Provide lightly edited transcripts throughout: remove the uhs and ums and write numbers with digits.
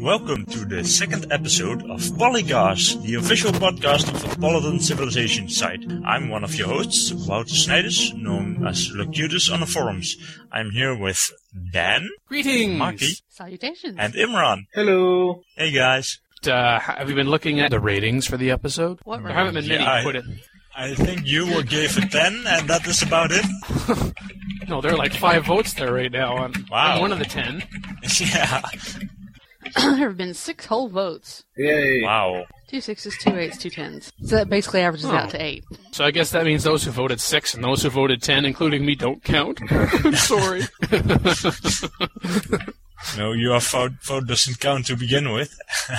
welcome to the second episode of Polycast, the official podcast of the Polygon Civilization site. I'm one of your hosts, Wouter Snijders, known as Locutus on the forums. I'm here with Dan. Greetings! Maki. Salutations. And Imran. Hello. Hey guys. Have you been looking at the ratings for the episode? What There haven't been many put it. I think you gave a 10, and that is about it. No, there are like 5 votes there right now. Wow. I'm one of the 10. Yeah. There have been 6 whole votes. Yay. Wow. 2 6s, 2 8s, 2 10s. So that basically averages out to 8. So I guess that means those who voted 6 and those who voted 10, including me, don't count. I'm sorry. No, your vote doesn't count to begin with.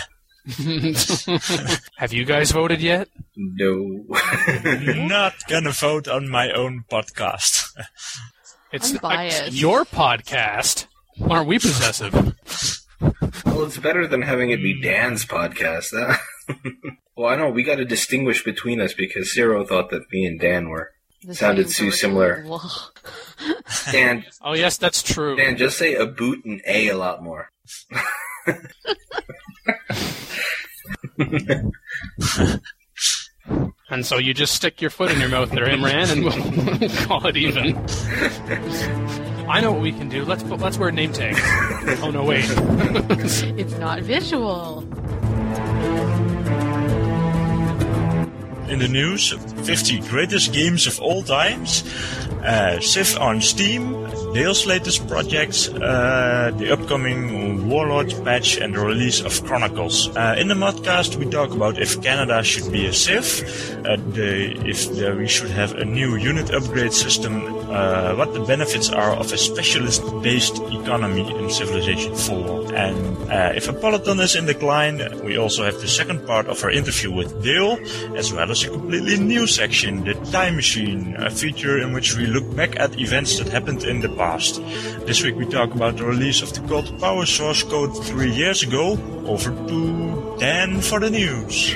Have you guys voted yet? No. Not gonna vote on my own podcast. It's I'm biased. It's your podcast. Aren't we possessive? Well, it's better than having it be Dan's podcast. Well, I know we got to distinguish between us because Ciro thought that me and Dan were sounded too similar. Dan, Oh, yes, that's true. Dan, just say a boot and a lot more. And so you just stick your foot in your mouth there, Imran, and we'll call it even. I know what we can do. Let's wear name tags. Oh, no, wait. It's not visual. In the news, 50 greatest games of all times, Civ on Steam, Dale's latest projects, the upcoming Warlords patch, and the release of Chronicles. In the modcast, we talk about if Canada should be a Civ, if we should have a new unit upgrade system, what the benefits are of a specialist-based economy in Civilization 4. And if a Peloton is in decline, we also have the second part of our interview with Dale, as well as a completely new section, the Time Machine, a feature in which we look back at events that happened in the past. This week we talk about the release of the Cold Power source code 3 years ago. Over to Dan for the news.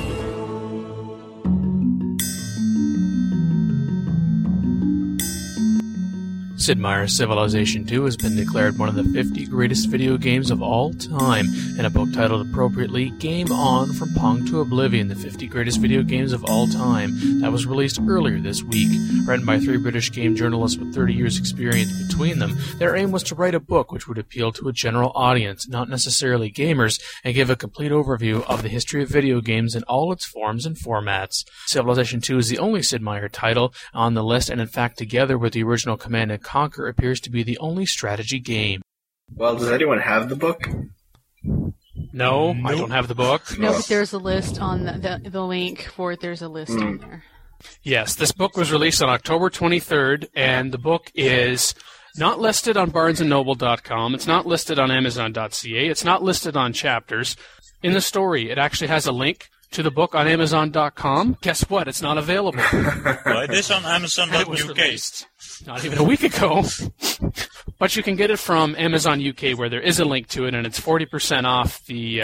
Sid Meier's Civilization 2 has been declared one of the 50 greatest video games of all time in a book titled appropriately Game On From Pong to Oblivion, the 50 greatest video games of all time, that was released earlier this week. Written by 3 British game journalists with 30 years experience between them, their aim was to write a book which would appeal to a general audience, not necessarily gamers, and give a complete overview of the history of video games in all its forms and formats. Civilization 2 is the only Sid Meier title on the list, and in fact, together with the original Command & Conquer, appears to be the only strategy game. Well, does anyone have the book? No, I don't have the book. No, but there's a list on the link for it. There's a list on there. Yes, this book was released on October 23rd, and the book is not listed on BarnesandNoble.com. It's not listed on Amazon.ca. It's not listed on Chapters. In the story, it actually has a link to the book on Amazon.com. Guess what? It's not available. Well, it is on It was Amazon.uk. released not even a week ago. But you can get it from Amazon UK, where there is a link to it, and it's 40% off the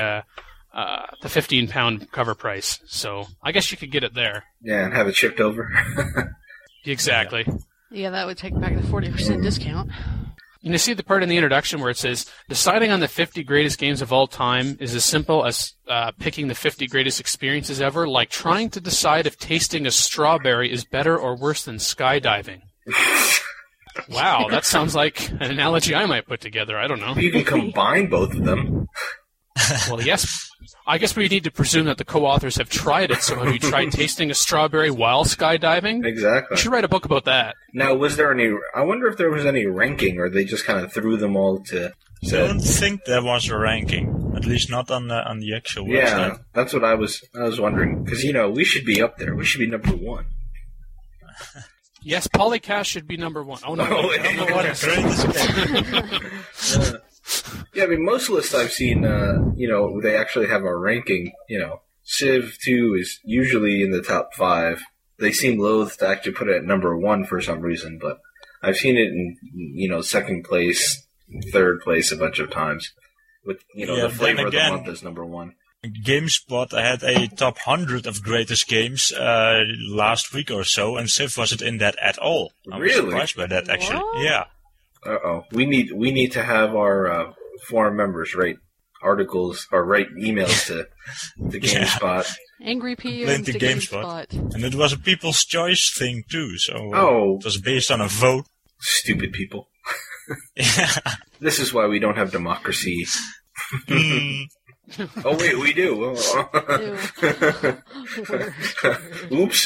£15 cover price. So I guess you could get it there. Yeah, and have it shipped over. Exactly. Yeah, that would take back the 40% discount. You see the part in the introduction where it says, deciding on the 50 greatest games of all time is as simple as picking the 50 greatest experiences ever, like trying to decide if tasting a strawberry is better or worse than skydiving. Wow, that sounds like an analogy I might put together. I don't know. You can combine both of them. Well, yes. I guess we need to presume that the co-authors have tried it, so have you tried tasting a strawberry while skydiving? Exactly. You should write a book about that. Now, was there any... I wonder if there was any ranking, or they just kind of threw them all to... I don't think there was a ranking, at least not on the actual Yeah, website. that's what I was wondering. Because, we should be up there. We should be number 1. Yes, Polycast should be number 1. Oh, no. Wait, I don't know what it's... Yeah, I mean, most lists I've seen, they actually have a ranking. Civ 2 is usually in the top 5. They seem loath to actually put it at number 1 for some reason, but I've seen it in, second place, third place a bunch of times. With, the flavor of the month is number 1. GameSpot had a top 100 of greatest games last week or so, and Civ wasn't in that at all. I was Really? surprised by that, actually. What? Yeah. Uh-oh. We need to have our forum members rate articles or write emails to GameSpot. Angry PMs Complain to to GameSpot. GameSpot. And it was a People's Choice thing too, so Oh. it was based on a vote. Stupid people. Yeah. This is why we don't have democracy. Mm. Oh, wait, we do. Ew. Oops.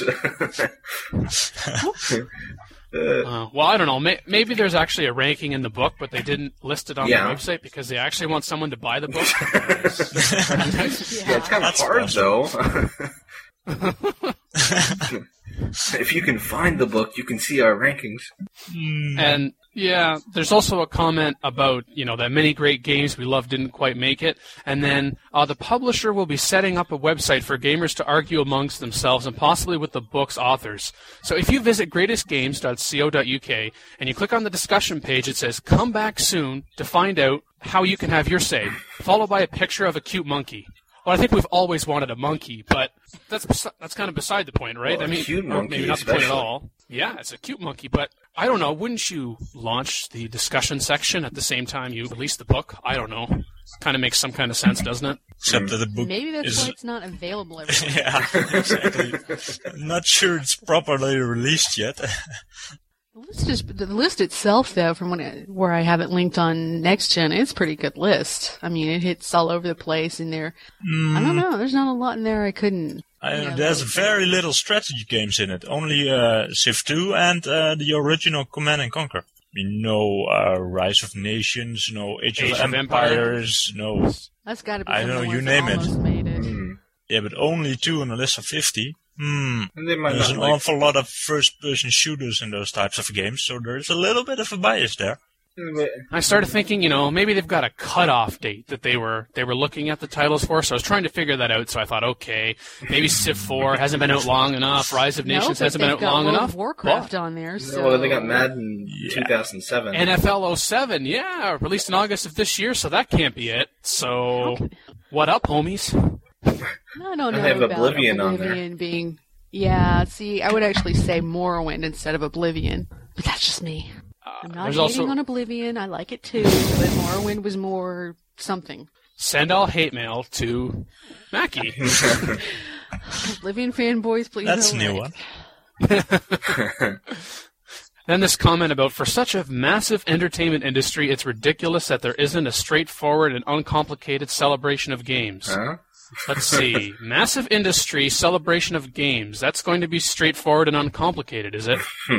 Well, I don't know. Maybe there's actually a ranking in the book, but they didn't list it on Yeah. the website because they actually want someone to buy the book. Yeah, it's kind of That's hard, possible. though. If you can find the book, you can see our rankings. And yeah, there's also a comment about, that many great games we love didn't quite make it. And then the publisher will be setting up a website for gamers to argue amongst themselves and possibly with the book's authors. So if you visit greatestgames.co.uk and you click on the discussion page, it says, "Come back soon to find out how you can have your say," followed by a picture of a cute monkey. Well, I think we've always wanted a monkey, but that's kind of beside the point, right? Well, a cute or monkey maybe not the point at especially. all. Yeah, it's a cute monkey, but I don't know. Wouldn't you launch the discussion section at the same time you release the book? I don't know. Kind of makes some kind of sense, doesn't it? Except that the book Maybe that's is... why it's not available everywhere. Yeah, exactly. I'm not sure it's properly released yet. The list itself, though, from where I have it linked on Next Gen, it's a pretty good list. I mean, it hits all over the place in there. I don't know. There's not a lot in there I couldn't. There's very little strategy games in it. Only Civ 2 and the original Command and Conquer. I mean, no Rise of Nations, no Age of Empires, no... That's got to be I some know, of the you ones that name it. almost made it. Yeah, but only 2 on a list of 50. And they might There's not an like- awful lot of first-person shooters in those types of games, so there's a little bit of a bias there. I started thinking, maybe they've got a cutoff date that they were looking at the titles for. So I was trying to figure that out. So I thought, okay, maybe Civ 4 hasn't been out long enough. Rise of Nations hasn't been out long World enough. of Warcraft But on there. So Well, they got Madden 2007. NFL 07, yeah, released in August of this year, so that can't be it. So, what up, homies? No, I don't know They have about Oblivion on there. Oblivion being. Yeah, see, I would actually say Morrowind instead of Oblivion, but that's just me. I'm not there's hating also- on Oblivion. I like it too, but Morrowind was more something. Send all hate mail to Mackie. Oblivion fanboys, please. That's a no new way. one. Then this comment about, for such a massive entertainment industry, it's ridiculous that there isn't a straightforward and uncomplicated celebration of games. Huh? Let's see. Massive industry celebration of games. That's going to be straightforward and uncomplicated, is it?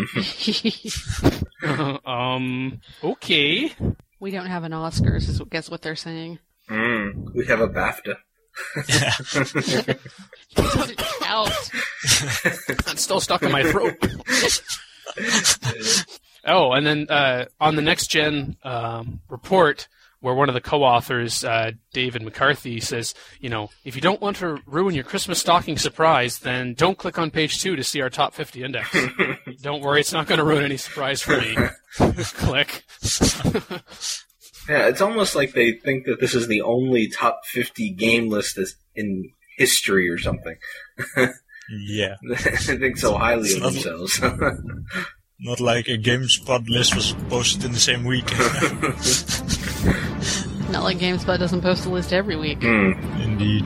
Okay. We don't have an Oscars, is guess what they're saying. We have a BAFTA. Out. It's still stuck in my throat. Oh, and then on the Next Gen report, where one of the co-authors, David McCarthy, says, if you don't want to ruin your Christmas stocking surprise, then don't click on page 2 to see our top 50 index. Don't worry, it's not going to ruin any surprise for me. Click. Yeah, it's almost like they think that this is the only top 50 game list in history or something. Yeah. They think so highly of It's not- themselves. Not like a GameSpot list was posted in the same week. Not like GameSpot doesn't post a list every week. Indeed.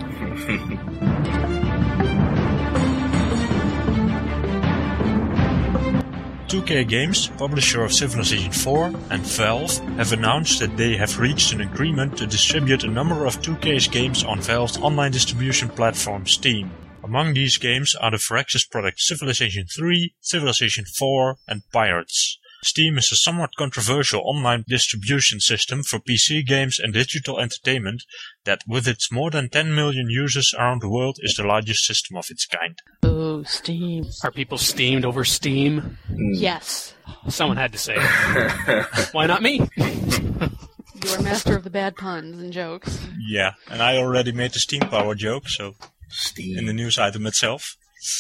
2K Games, publisher of Civilization 4, and Valve have announced that they have reached an agreement to distribute a number of 2K's games on Valve's online distribution platform Steam. Among these games are the Firaxis products Civilization 3, Civilization 4, and Pirates. Steam is a somewhat controversial online distribution system for PC games and digital entertainment that, with its more than 10 million users around the world, is the largest system of its kind. Oh, Steam. Are people steamed over Steam? Yes. Someone had to say it. Why not me? You are master of the bad puns and jokes. Yeah, and I already made the Steam Power joke, so Steam. in the news item itself.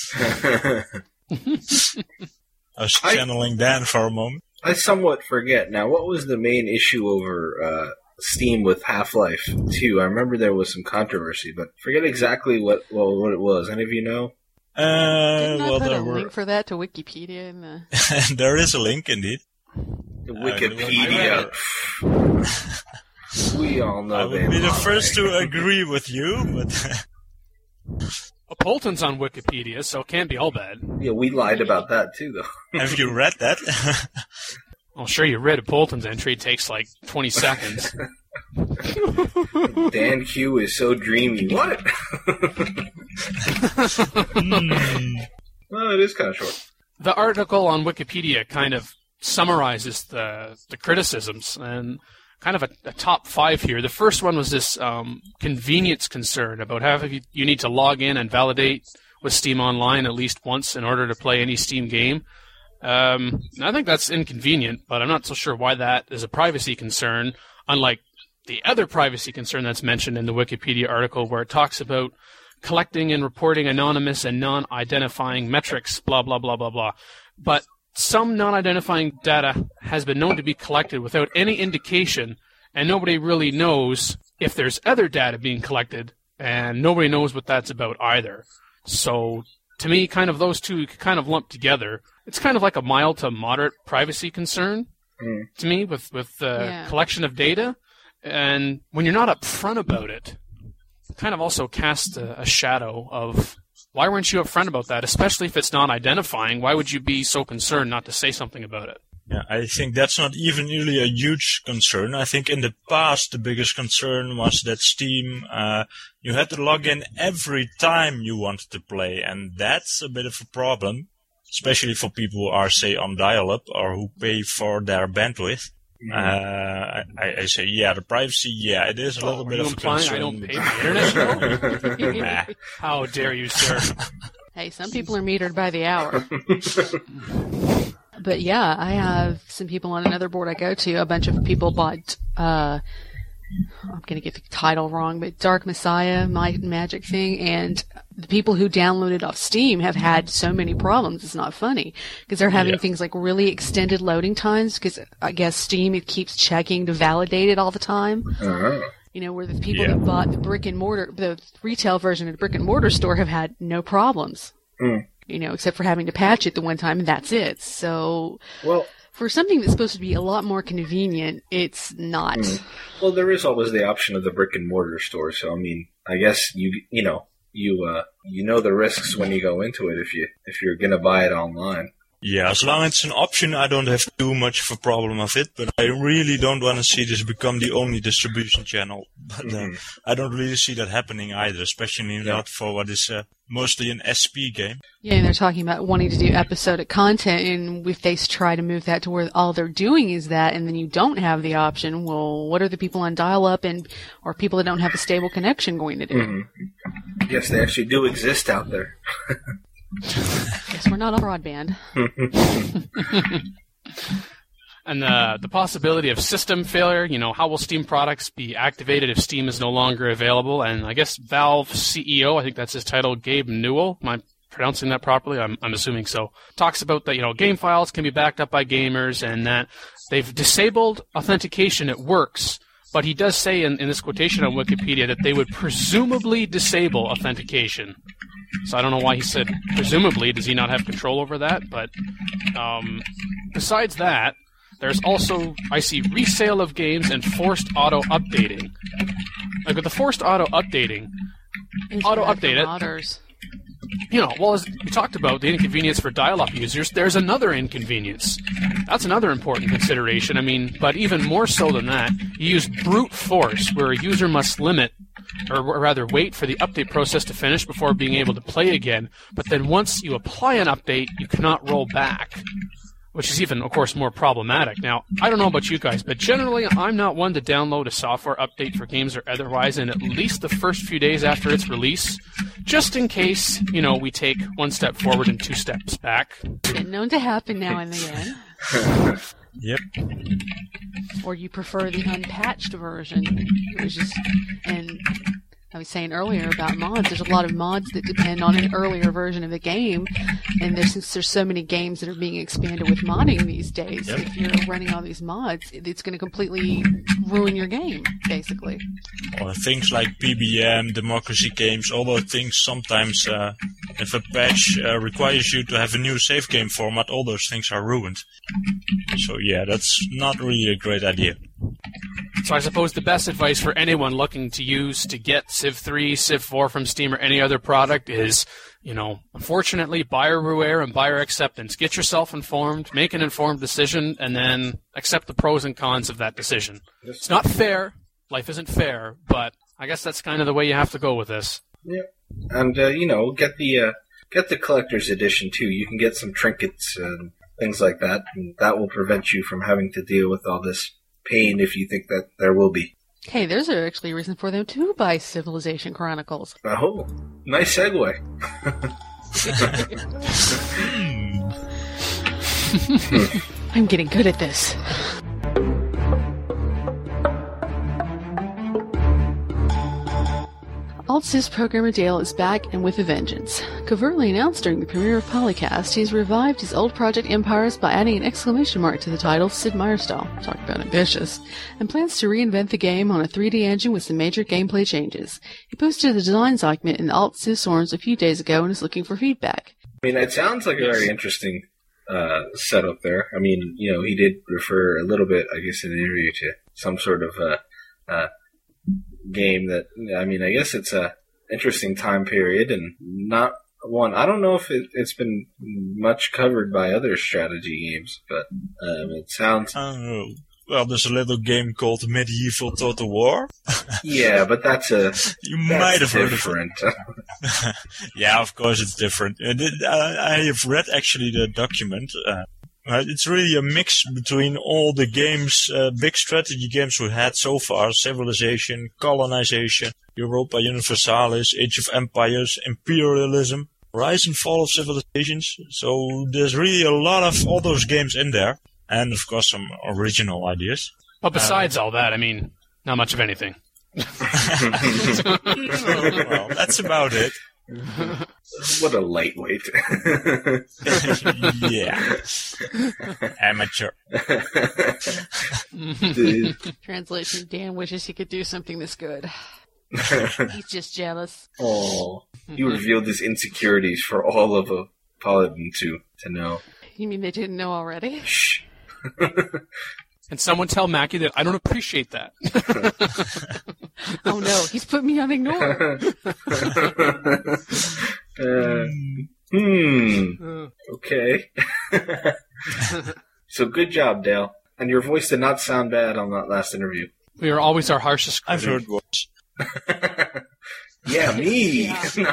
I was channeling Dan for a moment. I somewhat forget. Now, what was the main issue over Steam with Half-Life 2? I remember there was some controversy, but forget exactly what it was. Any of you know? Didn't I Well, put there a were. link for that to Wikipedia in the... There is a link indeed. The Wikipedia. We all know I would be the first to agree with you, but... Polton's on Wikipedia, so it can't be all bad. Yeah, we lied about that too, though. Have you read that? Well, sure, you read a Polton's entry. It takes like 20 seconds. Dan Q is so dreamy. What? Well, it is kind of short. The article on Wikipedia kind of summarizes the criticisms, and kind of a top 5 here. The first one was this convenience concern about how you need to log in and validate with Steam Online at least once in order to play any Steam game. I think that's inconvenient, but I'm not so sure why that is a privacy concern, unlike the other privacy concern that's mentioned in the Wikipedia article where it talks about collecting and reporting anonymous and non-identifying metrics, blah, blah, blah, blah, blah. But some non-identifying data has been known to be collected without any indication, and nobody really knows if there's other data being collected, and nobody knows what that's about either. So, to me, kind of those two kind of lumped together. It's kind of like a mild to moderate privacy concern to me with the collection of data. And when you're not upfront about it, it kind of also casts a shadow of why weren't you upfront about that, especially if it's non-identifying? Why would you be so concerned not to say something about it? Yeah, I think that's not even really a huge concern. I think in the past the biggest concern was that Steam, you had to log in every time you wanted to play, and that's a bit of a problem, especially for people who are, say, on dial-up or who pay for their bandwidth. I say, yeah, the privacy, yeah, it is a little bit of a concern. I don't pay my internet bill? How dare you, sir? Hey, some people are metered by the hour. But yeah, I have some people on another board I go to. A bunch of people bought, I'm going to get the title wrong, but Dark Messiah, Might and Magic thing, and the people who downloaded off Steam have had so many problems. It's not funny because they're having things like really extended loading times because I guess Steam, it keeps checking to validate it all the time. You know, where the people that bought the brick and mortar, the retail version of the brick and mortar store have had no problems. You know, except for having to patch it the one time, and that's it. So, well, for something that's supposed to be a lot more convenient, it's not. Well, there is always the option of the brick and mortar store. So, I mean, I guess you know the risks when you go into it if you're gonna buy it online. Yeah, as long as it's an option, I don't have too much of a problem of it, but I really don't want to see this become the only distribution channel. But I don't really see that happening either, especially not for what is mostly an SP game. Yeah, and they're talking about wanting to do episodic content, and if they try to move that to where all they're doing is that, and then you don't have the option, well, what are the people on dial-up or people that don't have a stable connection going to do? Yes, they actually do exist out there. Guess we're not on broadband. And the possibility of system failure, you know, how will Steam products be activated if Steam is no longer available? And I guess Valve CEO, I think that's his title, Gabe Newell, am I pronouncing that properly? I'm assuming so. Talks about that, you know, game files can be backed up by gamers and that they've disabled authentication. It works. But he does say in this quotation on Wikipedia that they would presumably disable authentication. So I don't know why he said presumably. Does he not have control over that? But besides that, there's also, I see, resale of games and forced auto-updating. Like with the forced auto-updating, auto-update it. Modders. You know, well, as we talked about the inconvenience for dial-up users, there's another inconvenience. That's another important consideration. I mean, but even more so than that, you use brute force, where a user must limit, or rather wait for the update process to finish before being able to play again. But then once you apply an update, you cannot roll back, which is even, of course, more problematic. Now, I don't know about you guys, but generally I'm not one to download a software update for games or otherwise in at least the first few days after its release, just in case, you know, we take one step forward and 2 steps back. Been known to happen now and again. Yep. Or you prefer the unpatched version, which is, and I was saying earlier about mods, there's a lot of mods that depend on an earlier version of the game, and since there's so many games that are being expanded with modding these days, if you're running all these mods, it's going to completely ruin your game, basically. Or things like PBM, democracy games, all those things sometimes, if a patch requires you to have a new save game format, all those things are ruined. So yeah, that's not really a great idea. So I suppose the best advice for anyone looking to get Civ 3, Civ 4 from Steam or any other product is, unfortunately, buyer beware and buyer acceptance. Get yourself informed, make an informed decision, and then accept the pros and cons of that decision. It's not fair. Life isn't fair, but I guess that's kind of the way you have to go with this. Yeah. And, get the collector's edition, too. You can get some trinkets and things like that, and that will prevent you from having to deal with all this pain if you think that there will be. Hey, there's actually a reason for them to buy Civilization Chronicles. Oh, nice segue. I'm getting good at this. Alt-Civ's programmer Dale is back and with a vengeance. Covertly announced during the premiere of Polycast, he's revived his old project Empires by adding an exclamation mark to the title, Sid Meier style, talk about ambitious, and plans to reinvent the game on a 3D engine with some major gameplay changes. He posted a design document in the Alt-Civ forums a few days ago and is looking for feedback. I mean, it sounds like a very interesting setup there. I mean, he did refer a little bit, I guess, in the interview to some sort of game that, I guess it's a interesting time period and not one. I don't know if it's been much covered by other strategy games, but it sounds... Well, there's a little game called Medieval Total War. Yeah, but that's might have heard different. of it. Yeah, of course it's different. I have read actually the document. It's really a mix between all the games, big strategy games we had so far: Civilization, Colonization, Europa Universalis, Age of Empires, Imperialism, Rise and Fall of Civilizations. So there's really a lot of all those games in there. And, of course, some original ideas. But besides all that, not much of anything. Well, that's about it. What a lightweight. Yeah. Amateur. Translation: Dan wishes he could do something this good. He's just jealous. Oh, he revealed his insecurities for all of Paladin to know. You mean they didn't know already? Shh. And someone tell Mackie that I don't appreciate that. Oh no, he's put me on ignore. Okay. So good job, Dale. And your voice did not sound bad on that last interview. We are always our harshest critic. I've heard worse. Yeah, me. Yeah. No.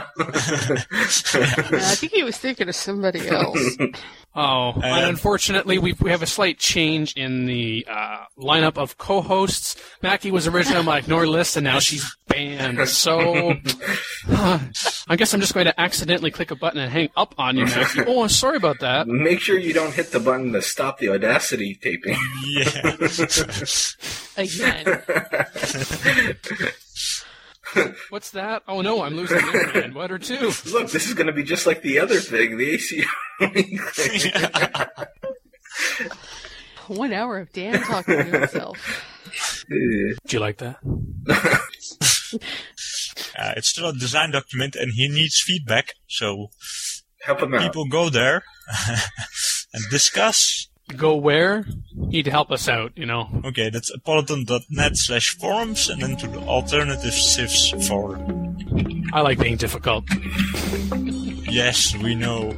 I think he was thinking of somebody else. Oh, and unfortunately, we have a slight change in the lineup of co-hosts. Mackie was originally on my ignore list, and now she's banned. So I guess I'm just going to accidentally click a button and hang up on you, Mackie. Oh, I'm sorry about that. Make sure you don't hit the button to stop the Audacity taping. Yeah. Again. What's that? Oh no, I'm losing the internet. What or two? Look, this is going to be just like the other thing, the AC thing. 1 hour of Dan talking to himself. Do you like that? It's still a design document, and he needs feedback. So help him out. People go there and discuss. Go where? You need to help us out, Okay, that's apolyton.net/forums and then to the Alternative Civs forum. I like being difficult. Yes, we know.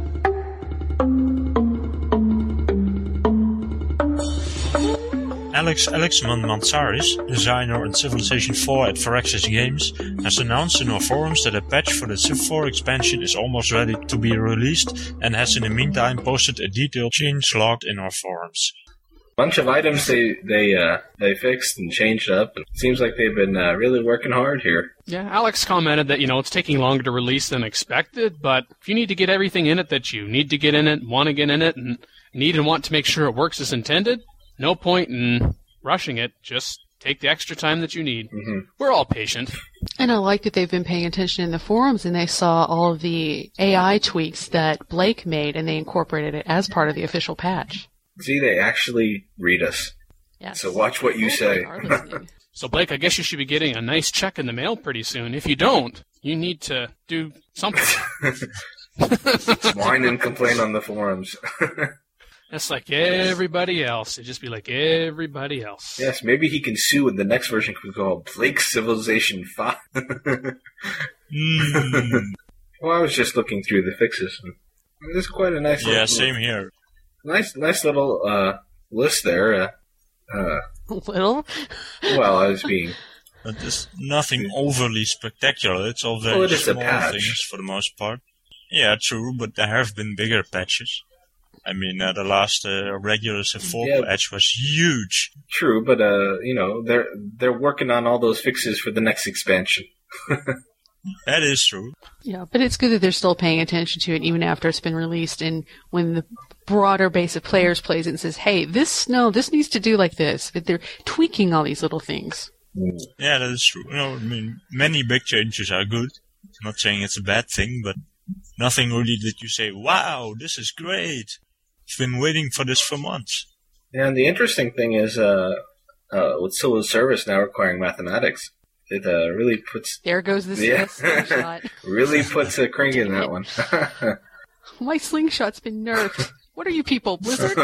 Alex Mansaris, designer on Civilization 4 at Firaxis Games, has announced in our forums that a patch for the Civ 4 expansion is almost ready to be released and has in the meantime posted a detailed change log in our forums. Bunch of items they fixed and changed up. It seems like they've been really working hard here. Yeah, Alex commented that, it's taking longer to release than expected, but if you need to get everything in it that you need to get in it, want to get in it, and need and want to make sure it works as intended, no point in rushing it. Just take the extra time that you need. Mm-hmm. We're all patient. And I like that they've been paying attention in the forums and they saw all of the AI tweaks that Blake made and they incorporated it as part of the official patch. See, they actually read us. Yes. So watch what you say. So Blake, I guess you should be getting a nice check in the mail pretty soon. If you don't, you need to do something. Whine and complain on the forums. That's like everybody else. It'd just be like everybody else. Yes, maybe he can sue and the next version could be called Blake Civilization 5. Well, I was just looking through the fixes. There's quite a nice Yeah, same here. Nice little list there. Little? Well, I was being... But there's nothing overly spectacular. It's all very it is a small patch. things for the most part. Yeah, true, but there have been bigger patches. I mean, the last regular Civ 4 patch was huge. True, but they're working on all those fixes for the next expansion. That is true. Yeah, but it's good that they're still paying attention to it even after it's been released, and when the broader base of players plays it and says, hey, this needs to do like this. But they're tweaking all these little things. Yeah, that is true. I mean, many big changes are good. I'm not saying it's a bad thing, but nothing really that you say, wow, this is great. I've been waiting for this for months. Yeah, and the interesting thing is, with Civil Service now requiring mathematics, it really puts... There goes the slingshot. Really puts a crank in that one. My slingshot's been nerfed. What are you people, Blizzard?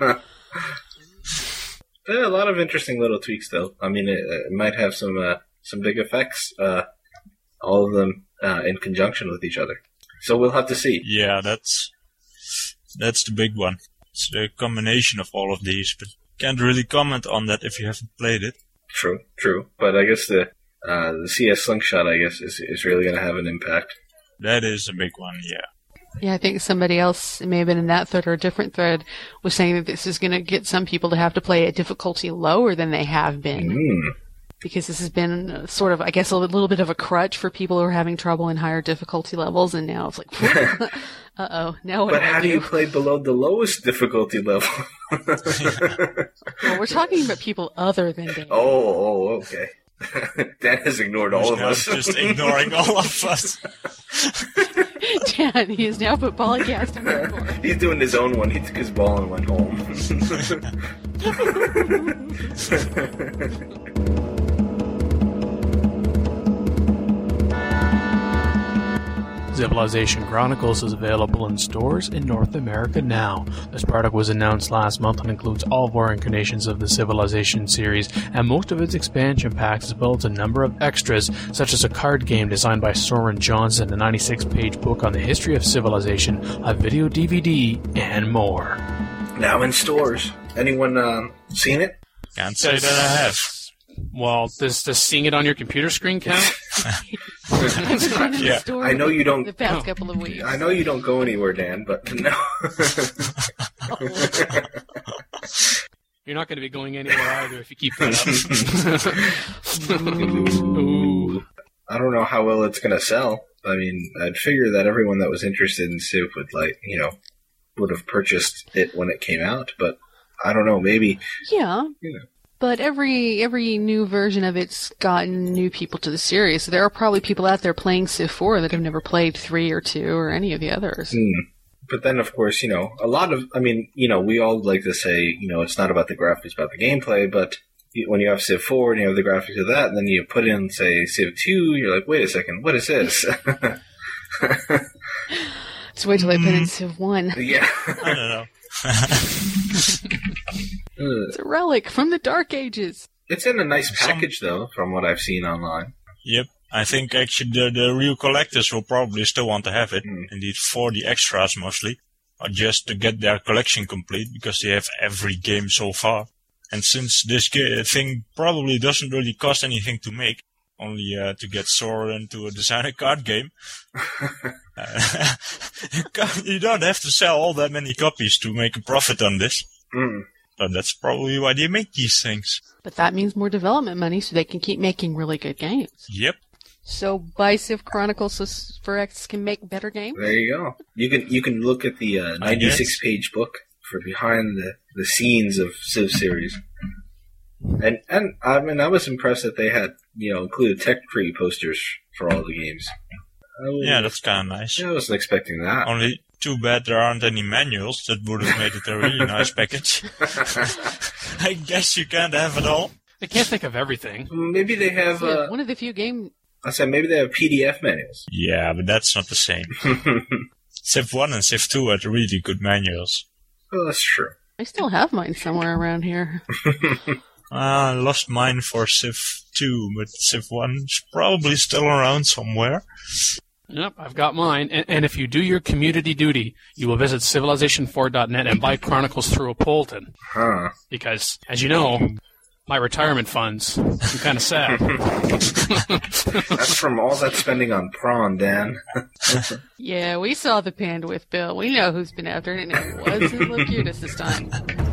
A lot of interesting little tweaks, though. I mean, it might have some big effects, all of them in conjunction with each other. So we'll have to see. Yeah, that's the big one. It's the combination of all of these, but can't really comment on that if you haven't played it. True. But I guess the CS Slingshot, I guess, is really going to have an impact. That is a big one, yeah. Yeah, I think somebody else, it may have been in that thread or a different thread, was saying that this is going to get some people to have to play at difficulty lower than they have been. Because this has been sort of, I guess, a little bit of a crutch for people who are having trouble in higher difficulty levels, and now it's like, uh-oh, now what But do I how do do? you play below the lowest difficulty level? Well, we're talking about people other than Dan. Oh, okay. Dan has ignored all of Now us. just ignoring all of us. Dan, he is now put Polycast on the board. He's doing his own one. He took his ball and went home. Civilization Chronicles is available in stores in North America now. This product was announced last month and includes all 4 incarnations of the Civilization series and most of its expansion packs, as well as a number of extras, such as a card game designed by Soren Johnson, a 96-page book on the history of civilization, a video DVD, and more. Now in stores. Anyone seen it? Can't say that I have. Well, does seeing it on your computer screen count? I've been in the Yeah, store I know you don't. the past couple of weeks. I know you don't go anywhere, Dan, but no. You're not going to be going anywhere either if you keep that up. Ooh. I don't know how well it's going to sell. I mean, I'd figure that everyone that was interested in Civ would have purchased it when it came out, but I don't know, maybe. Yeah. But every new version of it's gotten new people to the series. So there are probably people out there playing Civ 4 that have never played 3 or 2 or any of the others. But then, of course, a lot of, we all like to say, it's not about the graphics, it's about the gameplay, but when you have Civ 4 and you have the graphics of that, and then you put in, say, Civ 2, you're like, wait a second, what is this? Just wait till I put in Civ 1. Yeah. I don't know. It's a relic from the Dark Ages. It's in a nice package, though, from what I've seen online. Yep. I think actually the real collectors will probably still want to have it. Indeed, for the extras mostly. Or just to get their collection complete, because they have every game so far. And since this thing probably doesn't really cost anything to make, only to get Soren to design a card game, you don't have to sell all that many copies to make a profit on this. But that's probably why they make these things. But that means more development money so they can keep making really good games. Yep. So buy Civ Chronicles so Spherex can make better games? There you go. You can look at the 96-page book for behind the scenes of Civ series. And I mean, I was impressed that they had, included tech tree posters for all the games. Yeah, that's kind of nice. I wasn't expecting that. Only too bad there aren't any manuals. That would have made it a really nice package. I guess you can't have it all. They can't think of everything. Maybe they have... one of the few game... I said maybe they have PDF manuals. Yeah, but that's not the same. Civ 1 and Civ 2 had really good manuals. Well, that's true. I still have mine somewhere around here. I lost mine for Civ 2, but Civ 1's probably still around somewhere. Yep, I've got mine. And if you do your community duty, you will visit Civilization4.net and buy Chronicles through Appleton. Huh. Because, as you know, my retirement funds, I'm kind of sad. That's from all that spending on prawn, Dan. Yeah, we saw the bandwidth bill. We know who's been after it, and it wasn't Locutus this time.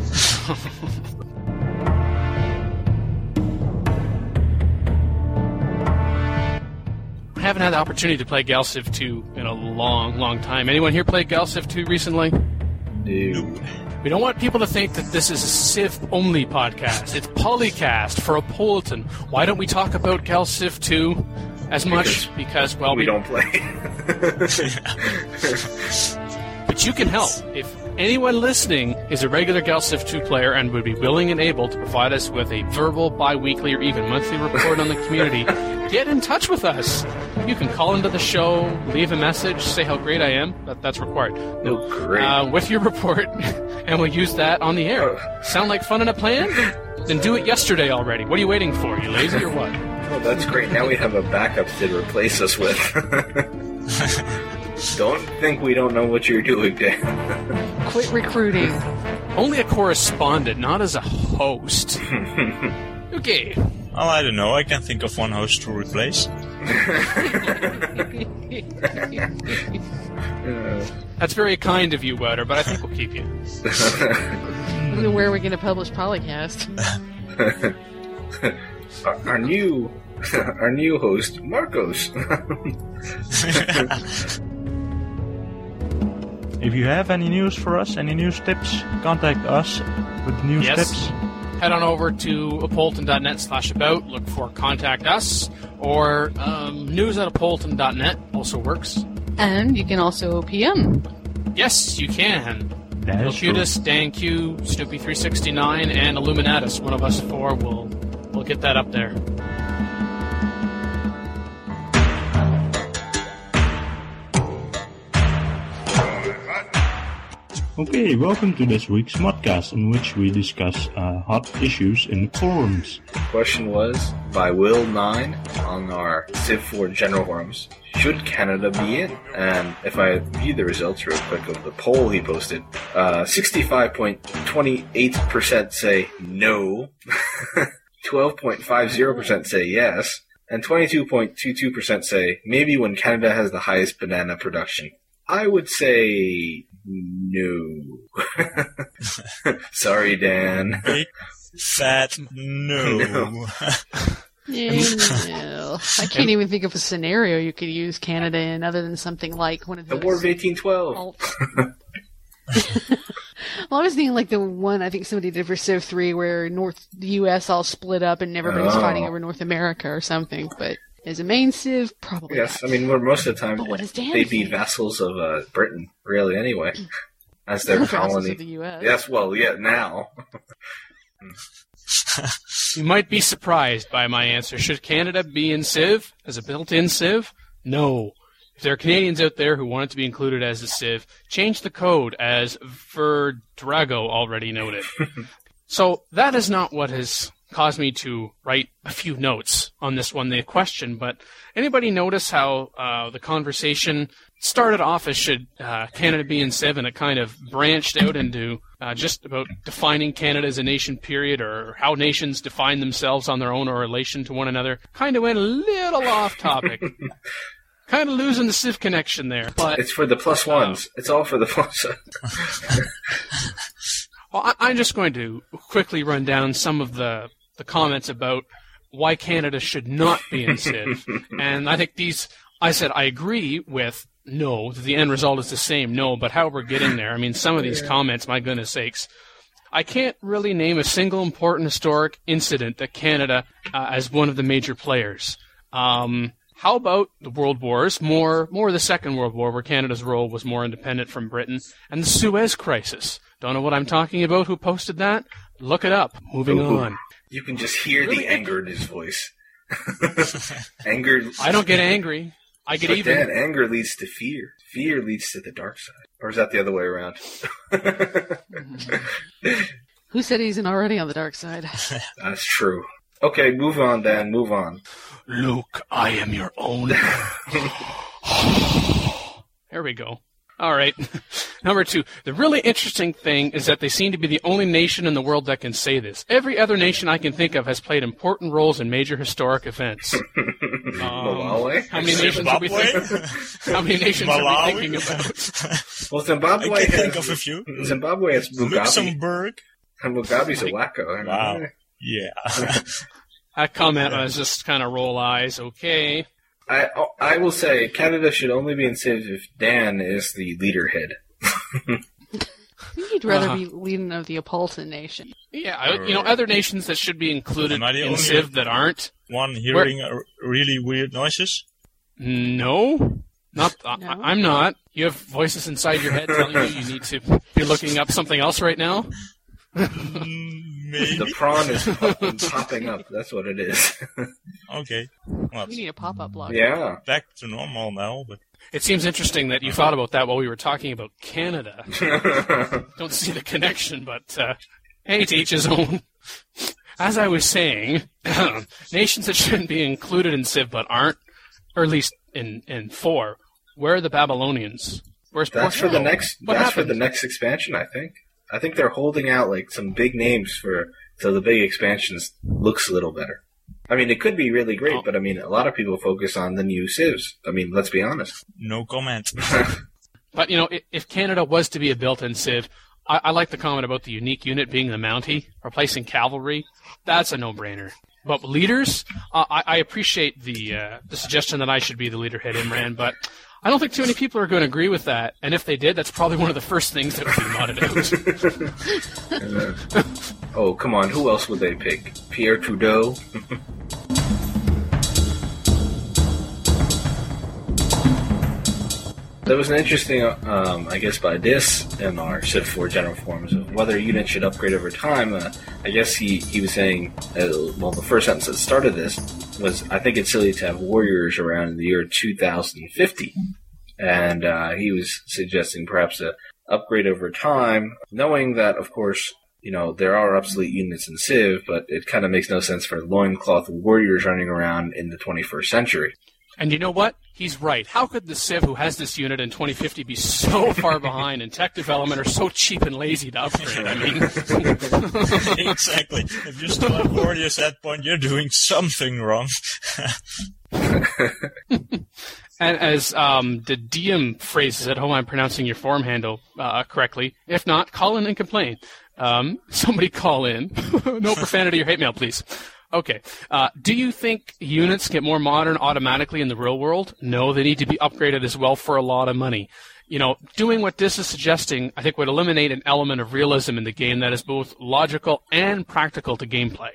I haven't had the opportunity to play GalCiv 2 in a long, long time. Anyone here play GalCiv 2 recently? No. We don't want people to think that this is a Civ-only podcast. It's Polycast for Appleton. Why don't we talk about GalCiv 2 as much? Because, well, we don't play. But you can help. If anyone listening is a regular GalCiv 2 player and would be willing and able to provide us with a verbal, bi-weekly, or even monthly report on the community, get in touch with us. You can call into the show, leave a message, say how great I am. That's required. No, great. With your report, and we'll use that on the air. Sound like fun and a plan? Then do it yesterday already. What are you waiting for? You lazy or what? Oh, that's great. Now we have a backup to replace us with. Don't think we don't know what you're doing, Dan. Quit recruiting. Only a correspondent, not as a host. Okay. Well, I don't know. I can think of one host to replace. That's very kind of you, Wouter, but I think we'll keep you. Where are we going to publish Polycast? Our new host, Marcos. If you have any news for us, any news tips, contact us with news tips. Head on over to appleton.net/about, look for Contact Us, or news@appleton.net also works. And you can also PM. Yes, you can. That is true. Locutus, Dan Q, Snoopy369, and Illuminatus. One of us four will get that up there. Okay, welcome to this week's Modcast, in which we discuss hot issues in forums. The question was, by Will9 on our Civ 4 general forums, should Canada be in? And if I view the results real quick of the poll he posted, 65.28% say no, 12.50% say yes, and 22.22% say maybe when Canada has the highest banana production. I would say no. Sorry, Dan. Big fat no. No. I can't even think of a scenario you could use Canada in other than something like one of The those. War of 1812. Well, I was thinking like the one I think somebody did for Civ 3 where the U.S. all split up and everybody's fighting over North America or something, but as a main Civ, probably Yes, not. I mean, most of the time, But what does Dan they'd be think? vassals of Britain, really, anyway, as their Vassals colony. of the U.S. Yes, well, yeah, now. You might be surprised by my answer. Should Canada be in Civ as a built-in Civ? No. If there are Canadians out there who want it to be included as a Civ, change the code, as Verdrago already noted. So that is not what has caused me to write a few notes on this one, the question, but anybody notice how the conversation started off as should Canada be in Civ, and it kind of branched out into just about defining Canada as a nation, period, or how nations define themselves on their own or relation to one another. Kind of went a little off topic. Kind of losing the Civ connection there. But It's for the plus ones. It's all for the plus ones. Well, I'm just going to quickly run down some of the comments about why Canada should not be in Civ. And I think I said I agree with no, that the end result is the same, no, but how we're getting there. I mean, some of these comments, my goodness sakes. I can't really name a single important historic incident that Canada, as one of the major players. How about the World Wars, more the Second World War, where Canada's role was more independent from Britain, and the Suez Crisis? Don't know what I'm talking about. Who posted that? Look it up. Moving on. You can just hear the anger in his voice. Anger. I don't get angry. I get But even. Dan, anger leads to fear. fear leads to the dark side. Or is that the other way around? Who said he's already on the dark side? That's true. Okay, move on, Dan. Move on. Luke, I am your own. There we go. All right. Number 2. The really interesting thing is that they seem to be the only nation in the world that can say this. Every other nation I can think of has played important roles in major historic events. Malawi? How many nations are we thinking about? Well, Zimbabwe I can has... think of a few. Zimbabwe has Mugabe. Luxembourg. And Mugabe's a wacko. Wow. Yeah. That comment was just kind of roll eyes. Okay. I will say Canada should only be in Civ if Dan is the leader head. I think you'd rather be leading of the Apolton nation. Yeah, other nations that should be included Am I the in only Civ that aren't. One hearing really weird noises? No. I'm not. You have voices inside your head telling you need to be looking up something else right now? Maybe. The prawn is popping up. That's what it is. Okay. Well, We need a pop-up block. Yeah. back to normal now, but It seems interesting that you thought about that while we were talking about Canada. Don't see the connection, but hey, to each his own. As I was saying, nations that shouldn't be included in Civ but aren't, or at least in 4, where are the Babylonians? Where's That's for Portugal? the next. What That's for happened? the next expansion, I think. I think they're holding out like some big names so the big expansions looks a little better. I mean, it could be really great, but I mean, a lot of people focus on the new Civs. I mean, let's be honest. no comment. But, if Canada was to be a built-in Civ, I like the comment about the unique unit being the Mountie, replacing cavalry. That's a no-brainer. But leaders, I appreciate the suggestion that I should be the leader head, Imran, but I don't think too many people are going to agree with that. And if they did, that's probably one of the first things that would be modded out. Oh, come on. Who else would they pick? Pierre Trudeau? There was an interesting, I guess, by this in our Civ 4 general forums of whether units should upgrade over time. I guess he was saying, the first sentence that started this was, I think it's silly to have warriors around in the year 2050. And he was suggesting perhaps a upgrade over time, knowing that, of course, there are obsolete units in Civ, but it kind of makes no sense for loincloth warriors running around in the 21st century. And you know what? He's right. How could the Civ who has this unit in 2050 be so far behind in tech development or so cheap and lazy to upgrade? I mean, Exactly. If you still have warriors at that point, you're doing something wrong. and as the DM phrases at home, I'm pronouncing your form handle correctly. If not, call in and complain. Somebody call in. No profanity or hate mail, please. Okay. Do you think units get more modern automatically in the real world? No, they need to be upgraded as well for a lot of money. Doing what this is suggesting, I think, would eliminate an element of realism in the game that is both logical and practical to gameplay.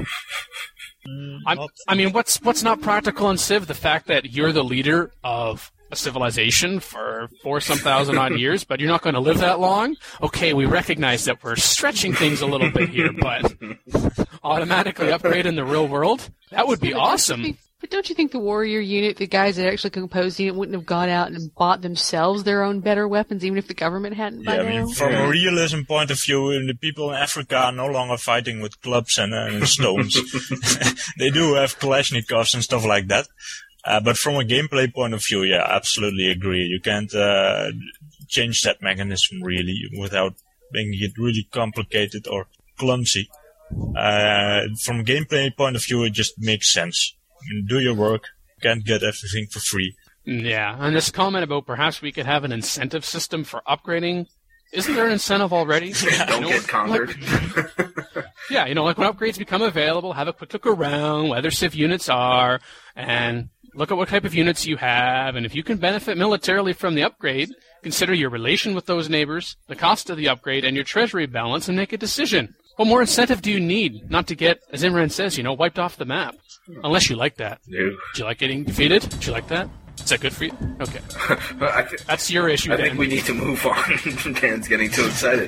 I mean, what's not practical in Civ? The fact that you're the leader of a civilization for 4,000 odd years, but you're not going to live that long? Okay, we recognize that we're stretching things a little bit here, but automatically upgrade in the real world? That would be awesome. But don't you think the warrior unit, the guys that actually composed the unit, wouldn't have gone out and bought themselves their own better weapons, even if the government hadn't by Yeah, I now? mean, from a realism point of view, the people in Africa are no longer fighting with clubs and stones. They do have Kalashnikovs and stuff like that. But from a gameplay point of view, yeah, absolutely agree. You can't change that mechanism really without making it really complicated or clumsy. From a gameplay point of view, it just makes sense. I mean, do your work. You can't get everything for free. Yeah, and this comment about perhaps we could have an incentive system for upgrading. Isn't there an incentive already? Don't get conquered. Yeah, like when upgrades become available, have a quick look around, where their Civ units are, and look at what type of units you have, and if you can benefit militarily from the upgrade, consider your relation with those neighbors, the cost of the upgrade, and your treasury balance, and make a decision. What more incentive do you need not to get, as Imran says, wiped off the map? Unless you like that. No. Do you like getting defeated? Do you like that? Is that good for you? Okay. That's your issue, I Dan. think we need to move on. Dan's getting too excited.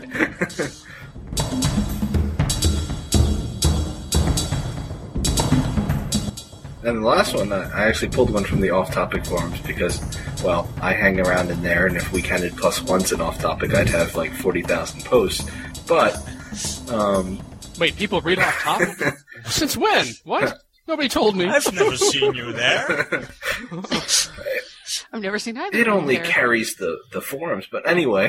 And the last one, I actually pulled one from the off-topic forums because well, I hang around in there, and if we counted plus ones and off topic, I'd have like 40,000 posts. But, Wait, people read off topic? Since when? What? Nobody told me. I've never seen you there. I've never seen either. It only there. carries the forums. But anyway,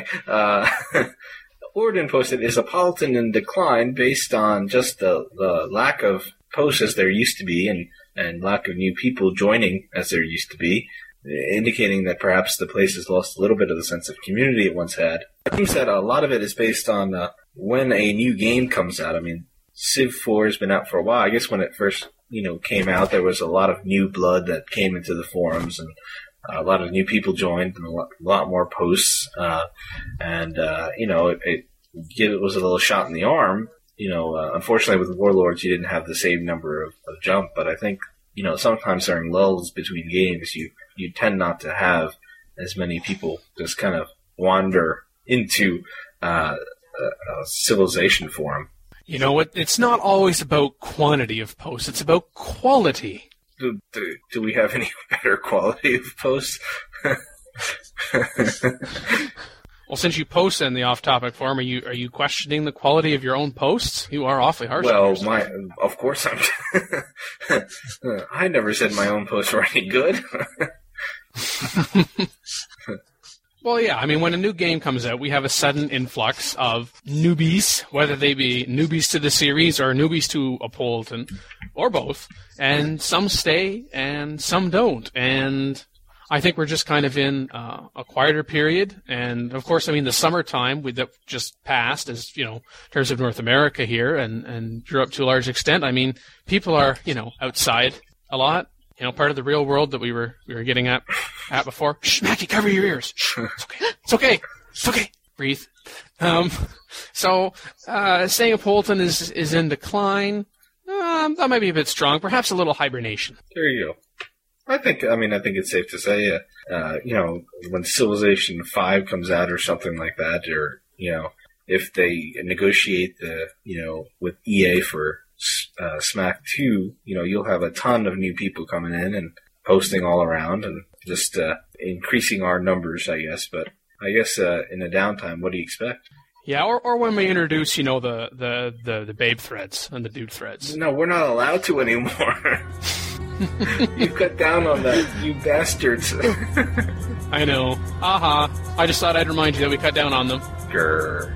Orden posted, is Apolitan in decline based on just the lack of posts as there used to be and lack of new people joining as there used to be, indicating that perhaps the place has lost a little bit of the sense of community it once had. It seems that a lot of it is based on when a new game comes out. I mean, Civ 4 has been out for a while. I guess when it first came out, there was a lot of new blood that came into the forums, and a lot of new people joined, and a lot more posts. It was a little shot in the arm. Unfortunately, with Warlords, you didn't have the same number of jump. But I think sometimes during lulls between games, you tend not to have as many people just kind of wander into a Civilization forum. You know what? It's not always about quantity of posts. It's about quality. Do we have any better quality of posts? Well, since you post in the off-topic forum, are you questioning the quality of your own posts? You are awfully harsh. Well, of course I'm. I never said my own posts were any good. Well, yeah, I mean, when a new game comes out, we have a sudden influx of newbies, whether they be newbies to the series or newbies to Apolitan, or both, and some stay and some don't, and I think we're just kind of in a quieter period, and of course, I mean, the summertime that just passed is, in terms of North America here and Europe to a large extent, I mean, people are, outside a lot. Part of the real world that we were getting at before. Shh, Mackie, cover your ears. Shh, it's okay. Breathe. So saying Apolitan is in decline, that might be a bit strong. Perhaps a little hibernation. There you go. I think it's safe to say, when Civilization 5 comes out or something like that, or, if they negotiate with EA for Smack 2, you'll have a ton of new people coming in and posting all around and just increasing our numbers, I guess. But I guess in a downtime, what do you expect? Yeah, or when we introduce, the babe threads and the dude threads. No, we're not allowed to anymore. You cut down on that, you bastards. I know. I just thought I'd remind you that we cut down on them. Grr.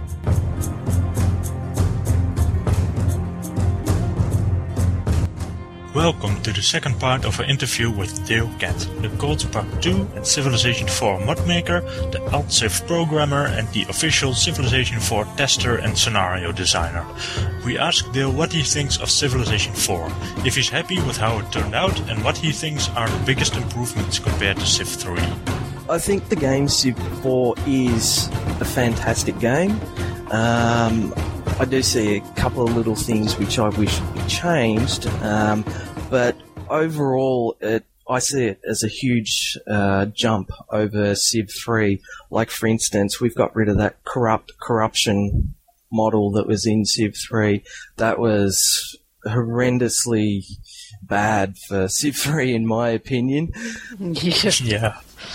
Welcome to the second part of our interview with Theo Cat, the Cold Part 2 and Civilization 4 mod maker, the AltCiv programmer, and the official Civilization 4 tester and scenario designer. We asked Dale what he thinks of Civilization 4, if he's happy with how it turned out, and what he thinks are the biggest improvements compared to Civ 3. I think the game Civ 4 is a fantastic game. I do see a couple of little things which I wish would be changed, but overall I see it as a huge jump over Civ 3. Like, for instance, we've got rid of that corruption model that was in Civ 3. That was horrendously bad for Civ 3, in my opinion. Yeah.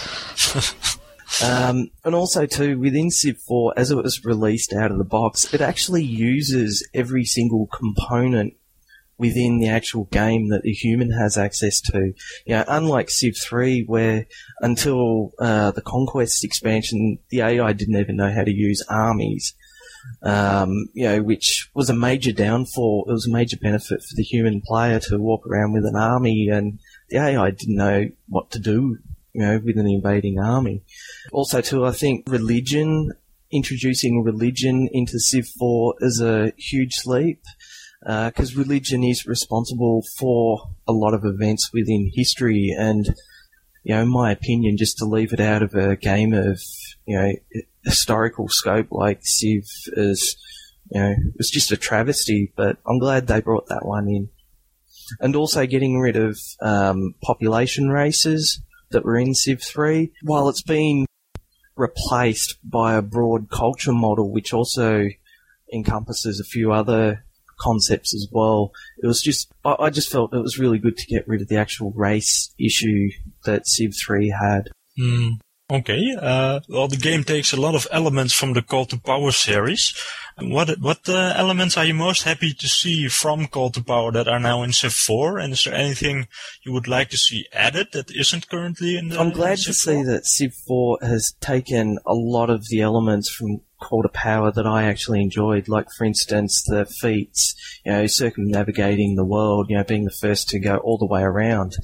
And also, too, within Civ 4, as it was released out of the box, it actually uses every single component within the actual game that the human has access to. Unlike Civ 3, where until the Conquest expansion, the AI didn't even know how to use armies, which was a major downfall. It was a major benefit for the human player to walk around with an army, and the AI didn't know what to do with an invading army. Also, too, I think introducing religion into Civ 4 is a huge leap, because religion is responsible for a lot of events within history, and, in my opinion, just to leave it out of a game of, historical scope like Civ is, it was just a travesty, but I'm glad they brought that one in. And also getting rid of population races that were in Civ 3, while it's been replaced by a broad culture model, which also encompasses a few other concepts as well. It was just, I just felt it was really good to get rid of the actual race issue that Civ 3 had. Okay. Well, the game takes a lot of elements from the Call to Power series. What elements are you most happy to see from Call to Power that are now in Civ 4? And is there anything you would like to see added that isn't currently in the I'm glad to see that Civ 4 has taken a lot of the elements from Call to Power that I actually enjoyed, like, for instance, the feats, circumnavigating the world, being the first to go all the way around.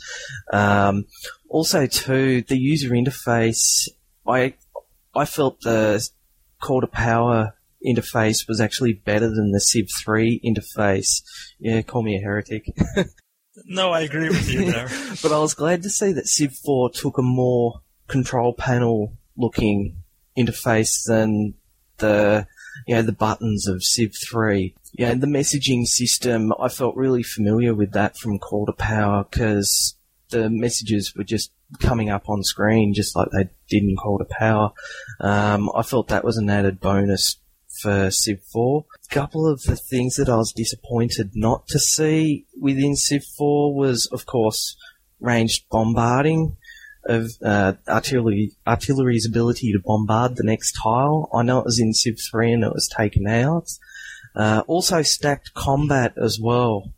Also, too, the user interface, I felt the Call to Power interface was actually better than the Civ 3 interface. Yeah, call me a heretic. No, I agree with you there. But I was glad to see that Civ 4 took a more control panel looking interface than the buttons of Civ 3. Yeah, and the messaging system, I felt really familiar with that from Call to Power, because the messages were just coming up on screen just like they did in Call to Power. I felt that was an added bonus for Civ 4. A couple of the things that I was disappointed not to see within Civ 4 was, of course, ranged bombarding of artillery's ability to bombard the next tile. I know it was in Civ 3 and it was taken out. Also stacked combat as well.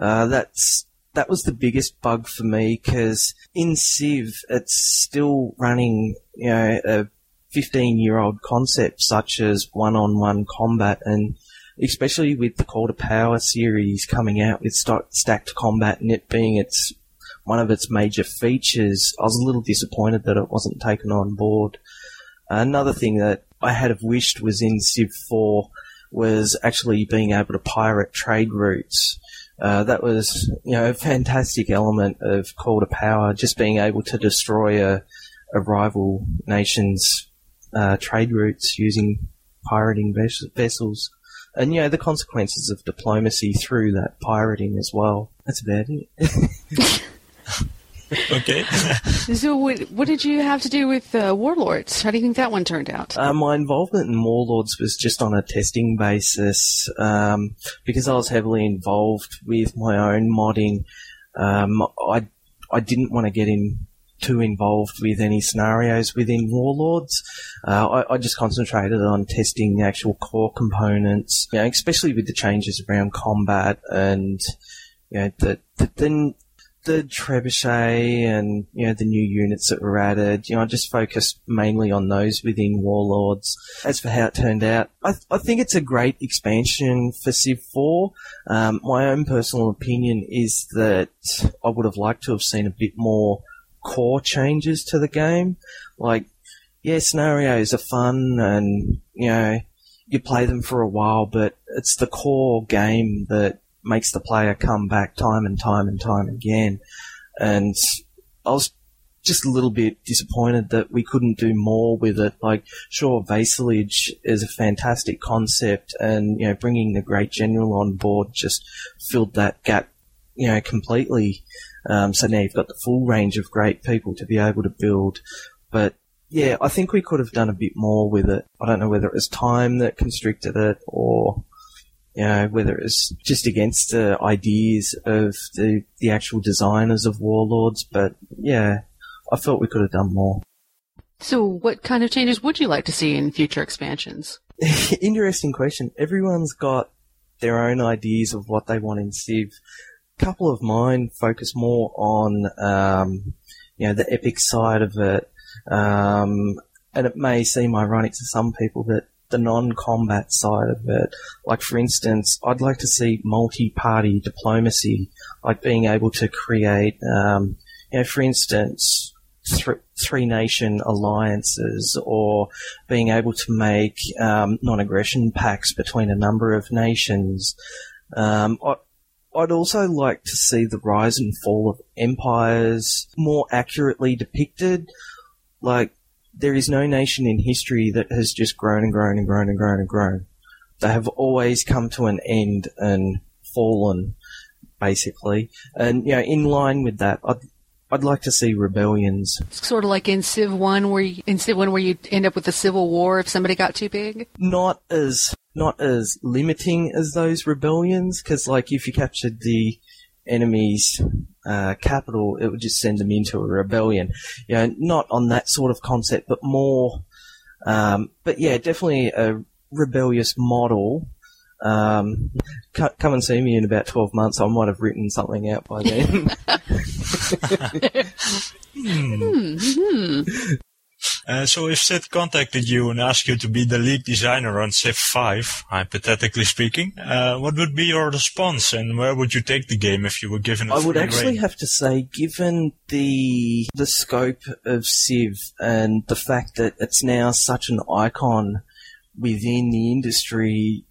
That was the biggest bug for me, because in Civ it's still running, a 15-year-old concept such as one-on-one combat, and especially with the Call to Power series coming out with stacked combat and it being one of its major features, I was a little disappointed that it wasn't taken on board. Another thing that I had have wished was in Civ 4 was actually being able to pirate trade routes. That was, a fantastic element of Call to Power, just being able to destroy a rival nation's trade routes using pirating vessels. And, the consequences of diplomacy through that pirating as well. That's about it. Okay. So what did you have to do with Warlords? How do you think that one turned out? My involvement in Warlords was just on a testing basis, because I was heavily involved with my own modding. I didn't want to get too involved with any scenarios within Warlords. I just concentrated on testing the actual core components, especially with the changes around combat and the trebuchet and, the new units that were added. I just focused mainly on those within Warlords. As for how it turned out, I think it's a great expansion for Civ 4. My own personal opinion is that I would have liked to have seen a bit more core changes to the game. Like, scenarios are fun and, you play them for a while, but it's the core game that makes the player come back time and time and time again. And I was just a little bit disappointed that we couldn't do more with it. Like, sure, vassalage is a fantastic concept, and, bringing the Great General on board just filled that gap, completely. So now you've got the full range of great people to be able to build. But, I think we could have done a bit more with it. I don't know whether it was time that constricted it or whether it's just against the ideas of the actual designers of Warlords, but I felt we could have done more. So what kind of changes would you like to see in future expansions? Interesting question. Everyone's got their own ideas of what they want in Civ. A couple of mine focus more on, the epic side of it, and it may seem ironic to some people that the non-combat side of it. Like, for instance, I'd like to see multi-party diplomacy, like being able to create, for instance, three-nation alliances, or being able to make non-aggression pacts between a number of nations. I'd also like to see the rise and fall of empires more accurately depicted. Like, there is no nation in history that has just grown and grown and grown and grown and grown. They have always come to an end and fallen, basically. And, in line with that, I'd like to see rebellions. It's sort of like in Civ 1 where you end up with a civil war if somebody got too big? Not as limiting as those rebellions, because, like, if you captured the enemy's capital, it would just send them into a rebellion. Not on that sort of concept, but more. But yeah, definitely a rebellious model. Come and see me in about 12 months. I might have written something out by then. So if Sid contacted you and asked you to be the lead designer on Civ 5, hypothetically speaking, what would be your response, and where would you take the game if you were given a I would free actually rein? have to say, given the scope of Civ and the fact that it's now such an icon within the industry,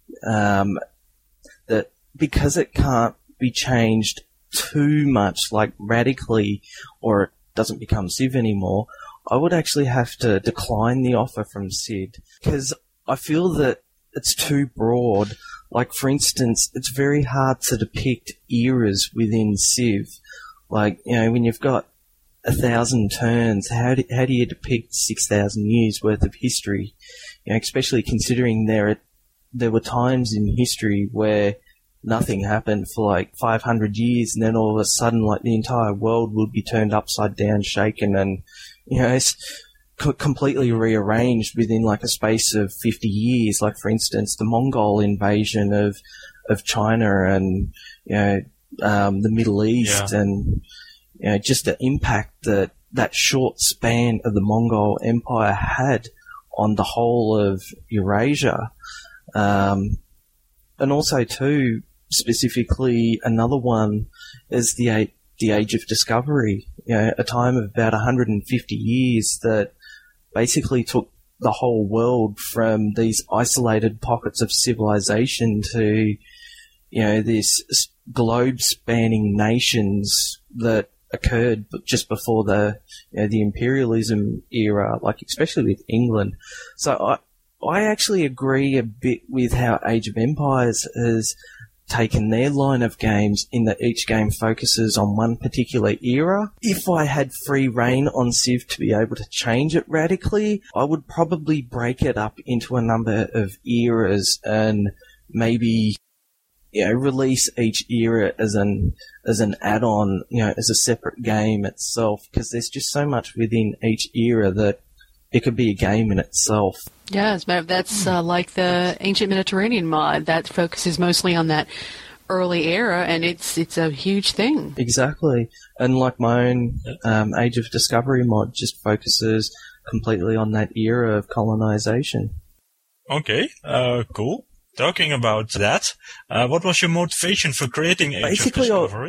that because it can't be changed too much, like radically, or it doesn't become Civ anymore, I would actually have to decline the offer from Sid, because I feel that it's too broad. Like, for instance, it's very hard to depict eras within Civ. Like, when you've got 1,000 turns, how do you depict 6,000 years worth of history? Especially considering there were times in history where nothing happened for like 500 years, and then all of a sudden, like, the entire world would be turned upside down, shaken, and it's completely rearranged within like a space of 50 years. Like, for instance, the Mongol invasion of China and, the Middle East, and, just the impact that short span of the Mongol Empire had on the whole of Eurasia. And also too, specifically, another one is the Age of Discovery, a time of about 150 years that basically took the whole world from these isolated pockets of civilization to, this globe-spanning nations that occurred just before the imperialism era, like especially with England. So I actually agree a bit with how Age of Empires has taken their line of games in that each game focuses on one particular era. If I had free reign on Civ to be able to change it radically, I would probably break it up into a number of eras and maybe release each era as an add-on, as a separate game itself, because there's just so much within each era that it could be a game in itself. Yeah, as a matter of that's like the Ancient Mediterranean mod that focuses mostly on that early era, and it's a huge thing. Exactly. And like my own Age of Discovery mod just focuses completely on that era of colonization. Okay, cool. Talking about that, what was your motivation for creating Age of Discovery?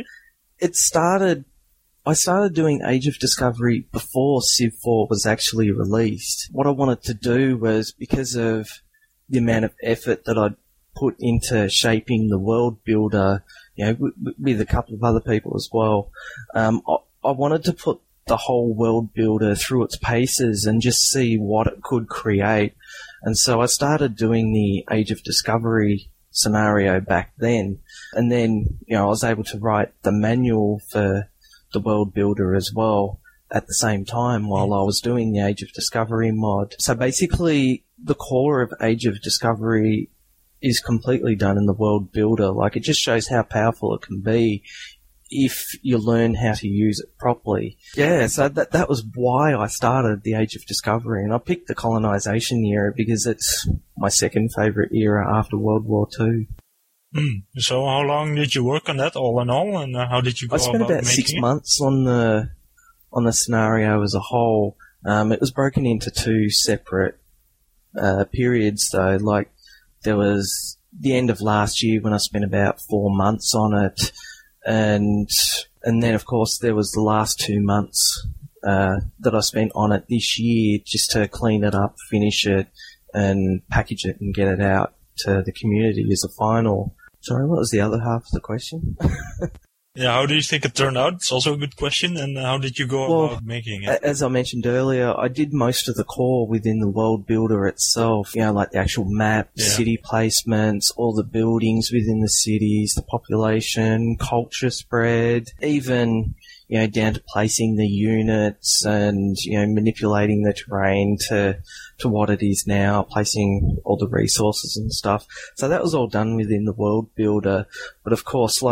I started doing Age of Discovery before Civ 4 was actually released. What I wanted to do was, because of the amount of effort that I'd put into shaping the world builder, with a couple of other people as well, I wanted to put the whole world builder through its paces and just see what it could create. And so I started doing the Age of Discovery scenario back then. And then, I was able to write the manual for the world builder as well at the same time while I was doing the Age of Discovery mod. So basically, the core of Age of Discovery is completely done in the world builder. Like, it just shows how powerful it can be if you learn how to use it properly. Yeah, so that was why I started the Age of Discovery, and I picked the colonization era because it's my second favourite era after World War II. So how long did you work on that all in all, and how did you go about making it? I spent about 6 months on the scenario as a whole. It was broken into two separate periods though. Like, there was the end of last year when I spent about 4 months on it, and then of course there was the last 2 months that I spent on it this year just to clean it up, finish it, and package it and get it out to the community as a final. Sorry, what was the other half of the question? Yeah, how do you think it turned out? It's also a good question. And how did you go about making it? As I mentioned earlier, I did most of the core within the world builder itself. Like the actual map, city placements, all the buildings within the cities, the population, culture spread, even, down to placing the units and, manipulating the terrain to what it is now, placing all the resources and stuff. So that was all done within the world builder. But of course, like,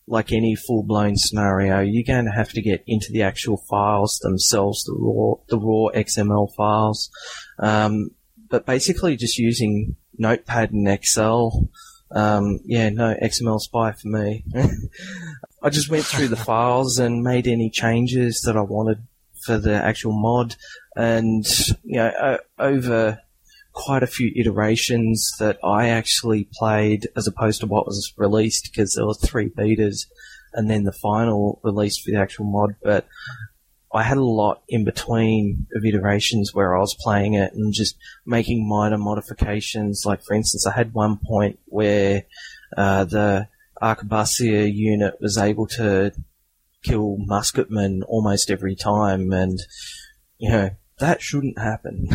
like any full-blown scenario, you're going to have to get into the actual files themselves, the raw XML files. But basically just using Notepad and Excel, no XML Spy for me. I just went through the files and made any changes that I wanted for the actual mod, and over quite a few iterations that I actually played as opposed to what was released, because there were 3 betas and then the final release for the actual mod, but I had a lot in between of iterations where I was playing it and just making minor modifications. Like, for instance, I had one point where the Arquebusier unit was able to kill musketmen almost every time, and, that shouldn't happen.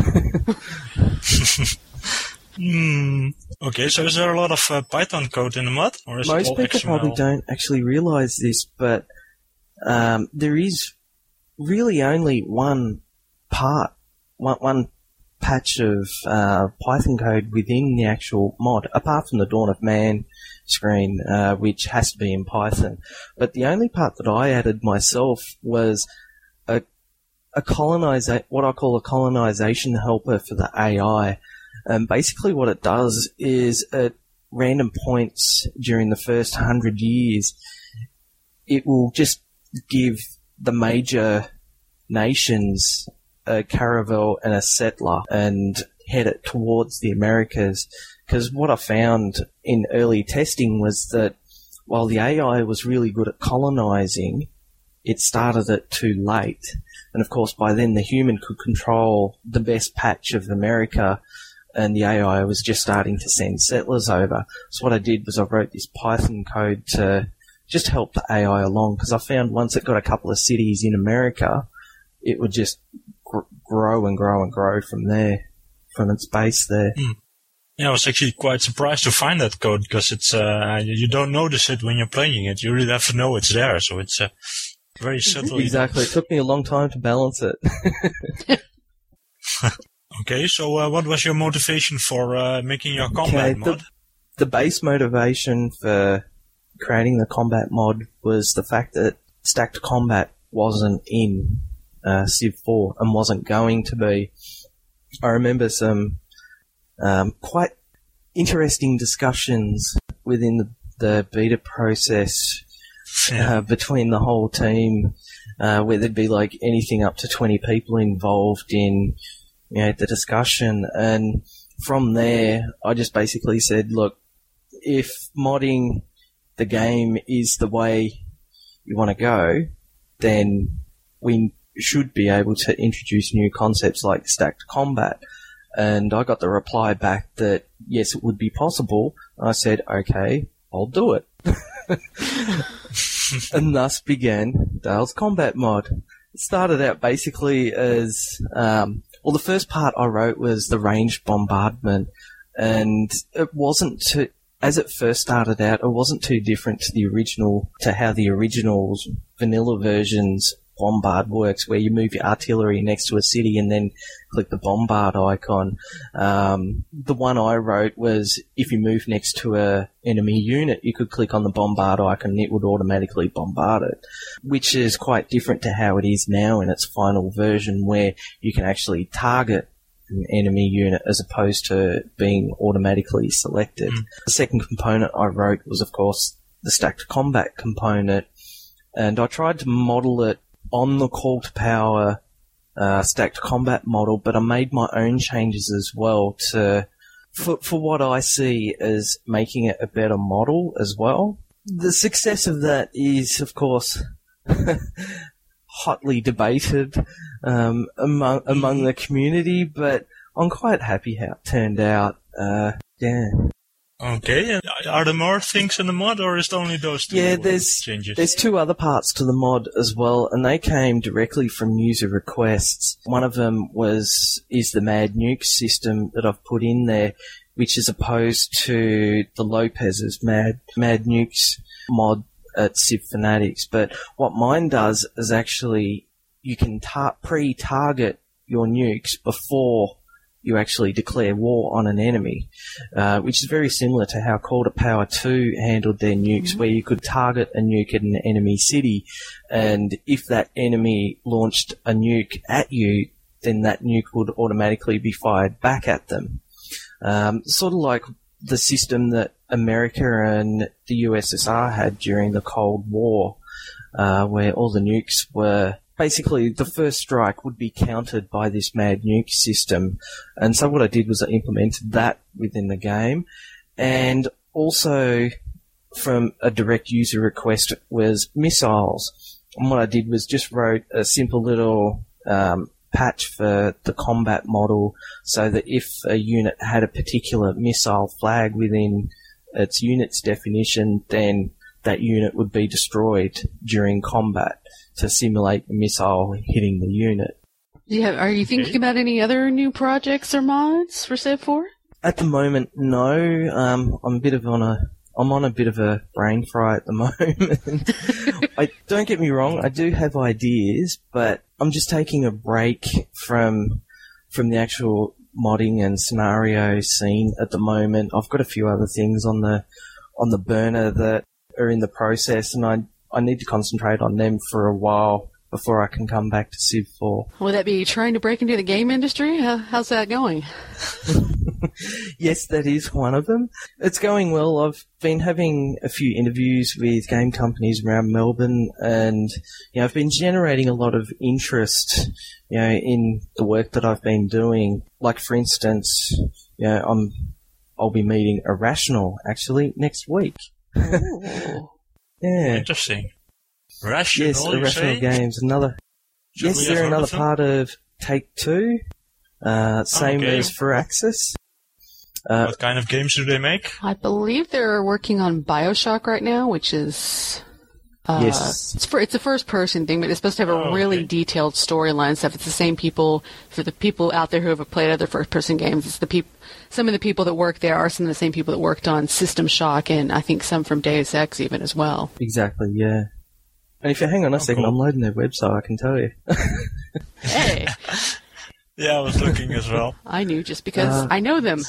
Okay, so is there a lot of Python code in the mod? Or is Most it all people XML? probably don't actually realize this, but there is really only one patch of Python code within the actual mod, apart from the Dawn of Man screen, which has to be in Python. But the only part that I added myself was what I call a colonization helper for the AI. And basically what it does is at random points during the first 100 years, it will just give the major nations a caravel and a settler and head it towards the Americas. Because what I found in early testing was that while the AI was really good at colonizing, it started it too late. And of course, by then the human could control the best patch of America, and the AI was just starting to send settlers over. So what I did was I wrote this Python code to just help the AI along, because I found once it got a couple of cities in America, it would just grow and grow and grow from there, from its base there. Yeah, I was actually quite surprised to find that code, because it's you don't notice it when you're playing it. You really have to know it's there, so it's very subtle. Exactly. It took me a long time to balance it. Okay, so what was your motivation for making your combat mod? The base motivation for creating the combat mod was the fact that stacked combat wasn't in Civ 4 and wasn't going to be. I remember some quite interesting discussions within the beta process between the whole team, where there'd be like anything up to 20 people involved in the discussion. And from there, I just basically said, look, if modding the game is the way you want to go, then we should be able to introduce new concepts like stacked combat. And I got the reply back that, yes, it would be possible. I said, okay, I'll do it. And thus began Dale's Combat mod. It started out basically as, the first part I wrote was the ranged bombardment, and it wasn't too, as it first started out, it wasn't too different to how the original's vanilla version's bombard works, where you move your artillery next to a city and then click the bombard icon. The one I wrote was if you move next to a enemy unit, you could click on the bombard icon and it would automatically bombard it, which is quite different to how it is now in its final version, where you can actually target an enemy unit as opposed to being automatically selected. The second component I wrote was, of course, the stacked combat component, and I tried to model it on the Call to Power stacked combat model, but I made my own changes as well for what I see as making it a better model as well. The success of that is, of course, hotly debated among the community, but I'm quite happy how it turned out. Okay, are there more things in the mod, or is it only those two changes? There's 2 other parts to the mod as well, and they came directly from user requests. One of them is the Mad Nuke system that I've put in there, which is opposed to the Lopez's Mad Nukes mod at Civ Fanatics. But what mine does is actually you can pre-target your nukes before you actually declare war on an enemy, which is very similar to how Call to Power 2 handled their nukes, where you could target a nuke at an enemy city, and if that enemy launched a nuke at you, then that nuke would automatically be fired back at them. Sort of like the system that America and the USSR had during the Cold War, where all the nukes were basically the first strike would be countered by this mad nuke system. And so what I did was I implemented that within the game, and also from a direct user request was missiles. And what I did was just wrote a simple little patch for the combat model, so that if a unit had a particular missile flag within its unit's definition, then that unit would be destroyed during combat to simulate the missile hitting the unit. Yeah, are you thinking about any other new projects or mods for Civ 4? At the moment, no. I'm on a bit of a brain fry at the moment. Don't get me wrong, I do have ideas, but I'm just taking a break from the actual modding and scenario scene at the moment. I've got a few other things on the burner that are in the process, and I need to concentrate on them for a while before I can come back to Civ 4. Will that be trying to break into the game industry? How's that going? Yes, that is one of them. It's going well. I've been having a few interviews with game companies around Melbourne, and I've been generating a lot of interest, in the work that I've been doing. Like, for instance, I'll be meeting Irrational actually next week. Oh. Yeah. Interesting. Rational, yes, Irrational Games. Yes, they're another part of Take-Two. Same Okay. as Firaxis. What kind of games do they make? I believe they're working on BioShock right now, which is... yes. It's a first-person thing, but it's supposed to have a really detailed storyline stuff. It's the same people, for the people out there who have played other first-person games, it's some of the people that work there are some of the same people that worked on System Shock, and I think some from Deus Ex even as well. Exactly, yeah. And if you hang on a second, cool. I'm loading their website, I can tell you. Hey! Yeah, I was looking as well. I knew just because I know them.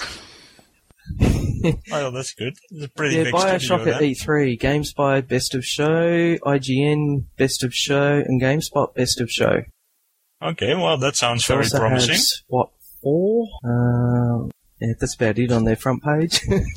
Oh, that's good. It's a pretty Yeah, big BioShock studio at then. E3, GameSpy Best of Show, IGN Best of Show, and GameSpot Best of Show. Okay, well, that sounds very Also promising. has, 4? Yeah, that's about it on their front page.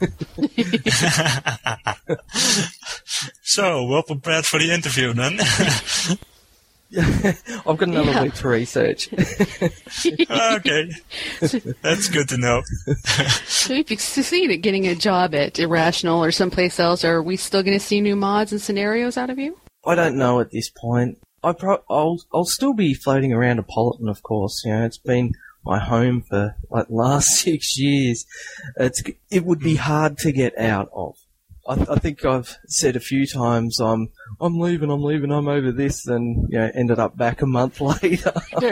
So, well prepared for the interview then. I've got another week to research. Okay, that's good to know. So if you succeed at getting a job at Irrational or someplace else, are we still going to see new mods and scenarios out of you? I don't know at this point. I'll still be floating around Apolitan, of course. It's been my home for like the last 6 years. It would be hard to get out of. I think I've said a few times I'm leaving, I'm over this, and ended up back a month later.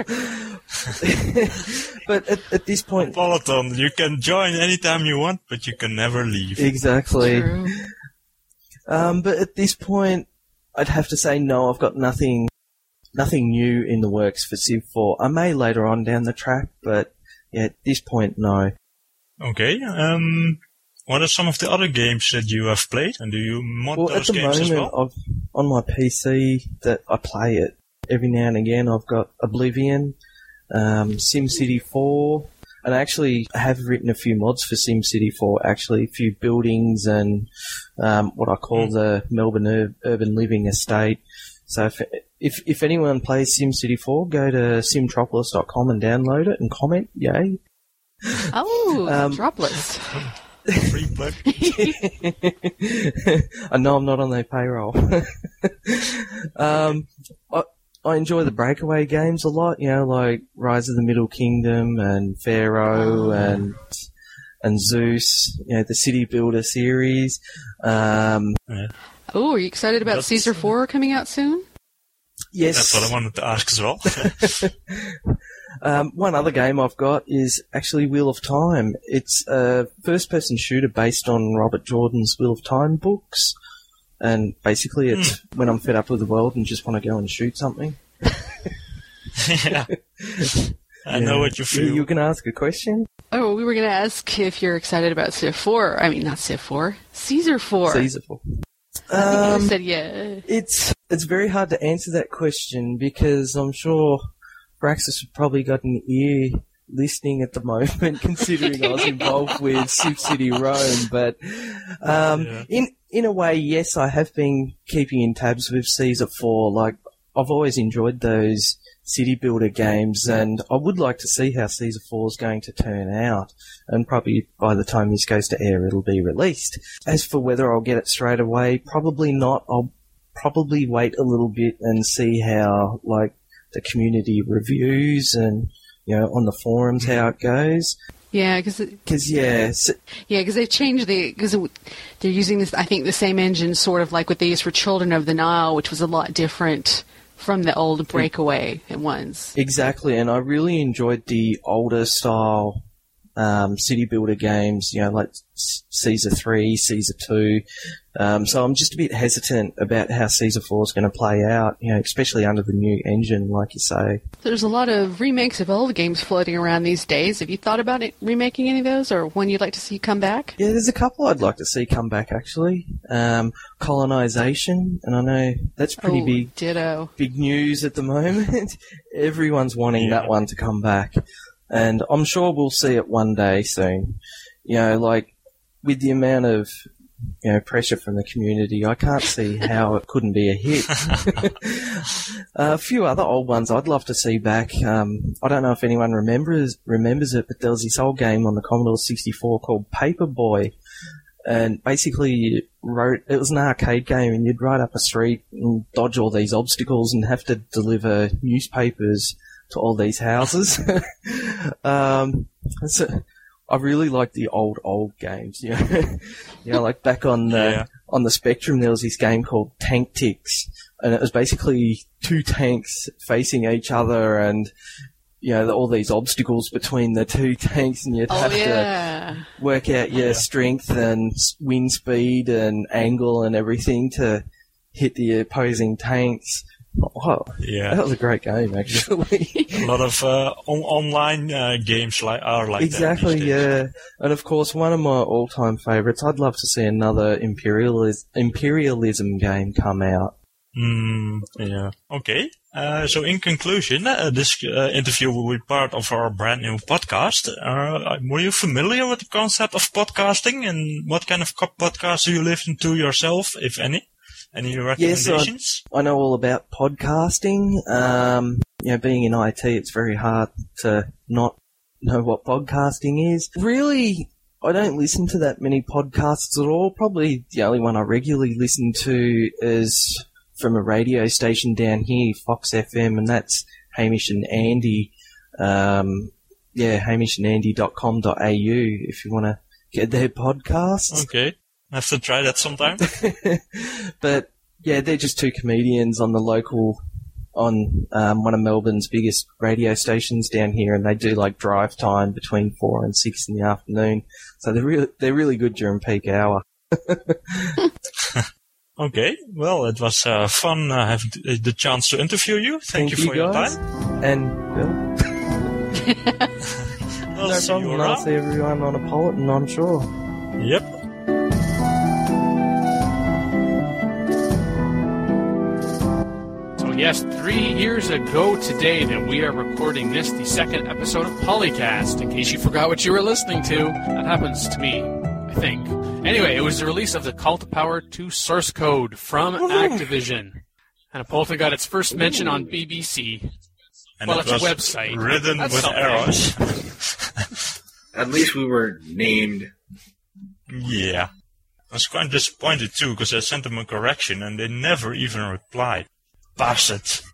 But at this point, Peloton, you can join anytime you want, but you can never leave. exactly. True. But at this point, I'd have to say no. I've got nothing new in the works for Civ 4. I may later on down the track, but at this point, no. Okay. What are some of the other games that you have played, and do you mod Well, those at the games as moment, well? on my PC that I play it every now and again. I've got Oblivion, SimCity 4, and I actually have written a few mods for SimCity 4. Actually, a few buildings and what I call the Melbourne Urban Living Estate. So if anyone plays SimCity 4, go to simtropolis.com and download it and comment. Yay! Oh, Droplets. Free plug. I know I'm not on their payroll. I enjoy the breakaway games a lot, like Rise of the Middle Kingdom and Pharaoh and Zeus, the City Builder series. Oh, are you excited about Caesar 4 coming out soon? Yes. That's what I wanted to ask as well. One other game I've got is actually Wheel of Time. It's a first-person shooter based on Robert Jordan's Wheel of Time books. And basically it's when I'm fed up with the world and just want to go and shoot something. Yeah. I know what you feel. You can ask a question? Oh, we were going to ask if you're excited about Civ 4. I mean, not Civ 4. Caesar 4. Caesar 4. I think you said yeah. It's very hard to answer that question because I'm sure Braxis has probably got an ear listening at the moment, considering I was involved with Civ City Rome. But in a way, yes, I have been keeping in tabs with Caesar 4. Like, I've always enjoyed those city builder games, and I would like to see how Caesar 4 is going to turn out. And probably by the time this goes to air, it'll be released. As for whether I'll get it straight away, probably not. I'll probably wait a little bit and see how, like, the community reviews and, you know, on the forums how it goes. Yeah, because they've changed because they're using this. I think the same engine, sort of like what they used for Children of the Nile, which was a lot different from the old Breakaway ones. Exactly, and I really enjoyed the older style city builder games, you know, like Caesar 3, Caesar 2. So I'm just a bit hesitant about how Caesar 4 is going to play out, you know, especially under the new engine, like you say. There's a lot of remakes of old games floating around these days. Have you thought about remaking any of those, or one you'd like to see come back? Yeah, there's a couple I'd like to see come back, actually. Colonization, and I know that's pretty big news at the moment. Everyone's wanting that one to come back. And I'm sure we'll see it one day soon. You know, like, with the amount of, you know, pressure from the community, I can't see how it couldn't be a hit. A few other old ones I'd love to see back. I don't know if anyone remembers it, but there was this old game on the Commodore 64 called Paperboy. And basically, it was an arcade game, and you'd ride up a street and dodge all these obstacles and have to deliver newspapers to all these houses. So I really like the old games. You know, like back on the Spectrum, there was this game called Tank Ticks, and it was basically two tanks facing each other, and you know, all these obstacles between the two tanks, and you'd have to work out your strength and wind speed and angle and everything to hit the opposing tanks. Oh, that was a great game, actually. A lot of online games are like exactly, that. Exactly, And of course, one of my all-time favourites, I'd love to see another imperialism game come out. Okay. So in conclusion, this interview will be part of our brand new podcast. Were you familiar with the concept of podcasting, and what kind of podcasts do you listen to yourself, if any? Any recommendations? Yes, I know all about podcasting. You know, being in IT, it's very hard to not know what podcasting is. Really, I don't listen to that many podcasts at all. Probably the only one I regularly listen to is from a radio station down here, Fox FM, and that's Hamish and Andy. hamishandandy.com.au if you want to get their podcasts. Okay. I have to try that sometime. But yeah, they're just two comedians on one of Melbourne's biggest radio stations down here, and they do like drive time between 4 and 6 in the afternoon. So they're really good during peak hour. Okay, well, it was fun having the chance to interview you. Thank you for your time. And Bill. No problem. I'll see everyone on Apolitan, I'm sure. Yep. Yes, 3 years ago today that we are recording this, the second episode of Polycast. In case you forgot what you were listening to, that happens to me, I think. Anyway, it was the release of the Cult of Power 2 source code from Activision. And Apolitan got its first mention on BBC. And it's a website. Ridden with arrows. At least we were named. Yeah. I was quite disappointed too, because I sent them a correction and they never even replied. Bastards.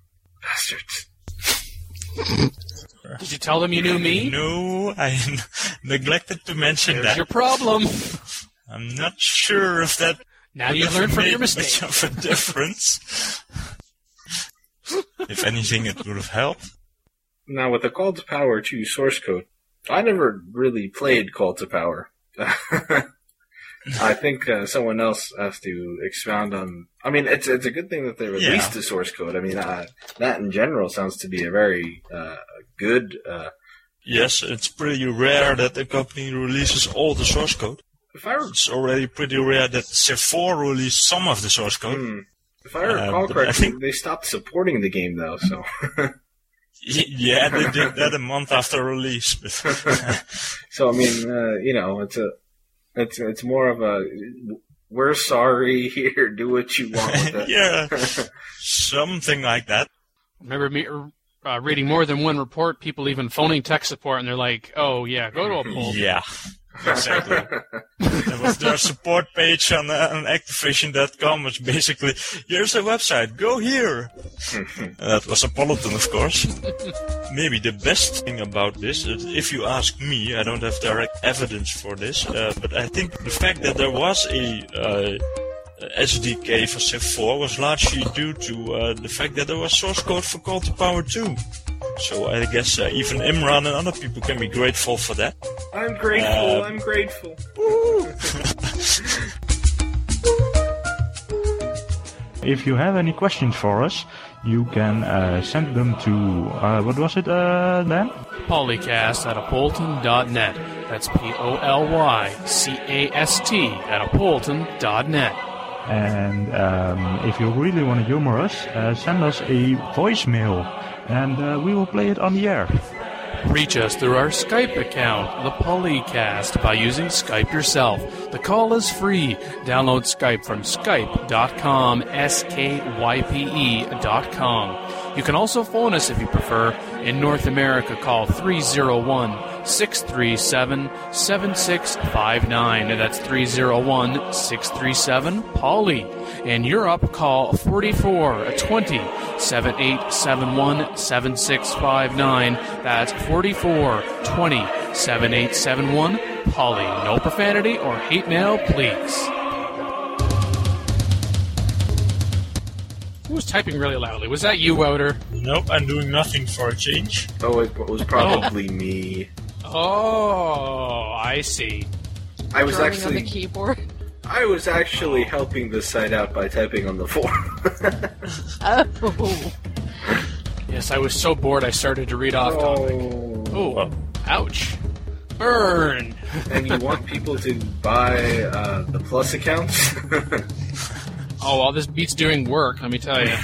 Did you tell them you knew me? No, I neglected to mention There's that. your problem. I'm not sure if that now you learned from your mistake. Much of a difference. If anything, it would have helped. Now, with the Call to Power 2 source code, I never really played Call to Power. I think someone else has to expound on. I mean, it's a good thing that they released the source code. I mean, that in general sounds to be a very good Yes, it's pretty rare that a company releases all the source code. It's already pretty rare that Civ 4 released some of the source code. If I recall correctly, they stopped supporting the game, though, so... Yeah, they did that a month after release. So, I mean, it's more of a, we're sorry, here, do what you want with it. Yeah, something like that. I remember me reading more than one report, people even phoning tech support, and they're like, oh, yeah, go to a poll. Yeah, exactly. There was their support page on Activision.com, which basically, here's a website, go here. That was Apolloton, of course. Maybe the best thing about this, if you ask me, I don't have direct evidence for this, but I think the fact that there was a SDK for Civ 4 was largely due to the fact that there was source code for Call to Power 2. So I guess even Imran and other people can be grateful for that. I'm grateful, I'm grateful. If you have any questions for us, you can send them to, what was it, Dan? Polycast@apolton.net. That's POLYCAST@apolton.net. And if you really want to humor us, send us a voicemail, and we will play it on the air. Reach us through our Skype account, the Polycast, by using Skype yourself. The call is free. Download Skype from skype.com, SKYPE.com. You can also phone us if you prefer. In North America, call 301-637-7659. That's 301-637-POLY. In Europe, call 44-20-7871-7659. That's 44-20-7871-POLY. No profanity or hate mail, please. Who was typing really loudly? Was that you, Wouter? Nope, I'm doing nothing for a change. Oh, it was probably me. Oh, I see. I was Drawing actually on the keyboard. I was actually helping the site out by typing on the forum. Oh. Yes, I was so bored I started to read off topic. Oh, ouch. Burn! And you want people to buy the Plus accounts? Oh, well, this beats doing work, let me tell you.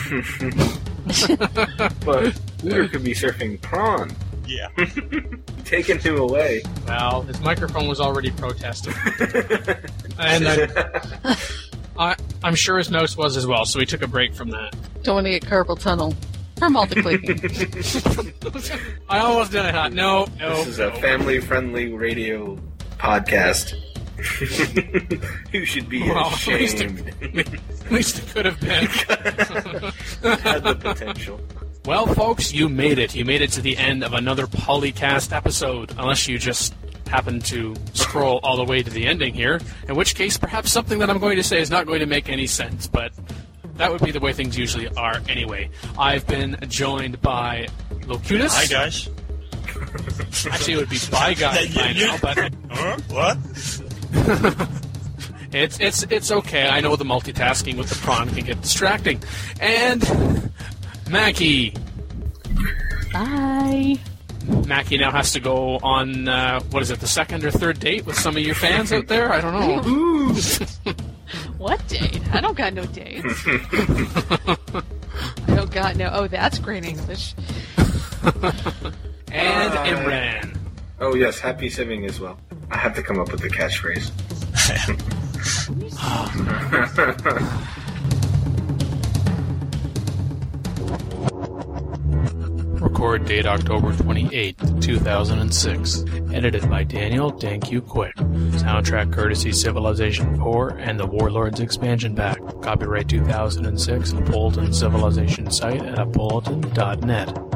But Wouter could be surfing prawn. Yeah. Taking him away. Well, his microphone was already protesting. And I'm sure his nose was as well, so we took a break from that. Don't want to get carpal tunnel from all the clicking. I almost did it. No. This is a family-friendly radio podcast. You should be ashamed. At least it could have been. Had the potential. Well, folks, you made it. You made it to the end of another Polycast episode, unless you just happen to scroll all the way to the ending here, in which case perhaps something that I'm going to say is not going to make any sense, but that would be the way things usually are anyway. I've been joined by Locutus. Hi, guys. Actually, it would be by guys by now, but... What? It's okay. I know the multitasking with the prawn can get distracting. And Mackie. Bye. Mackie now has to go on, the second or third date with some of your fans out there? I don't know. What date? I don't got no dates. I don't got no... Oh, that's great English. And Imran. Oh, yes, happy simming as well. I have to come up with the catchphrase. Record date October 28, 2006. Edited by Daniel Thank You Quick. Soundtrack courtesy Civilization 4 and the Warlords expansion pack. Copyright 2006, Apolton Civilization site at apolton.net.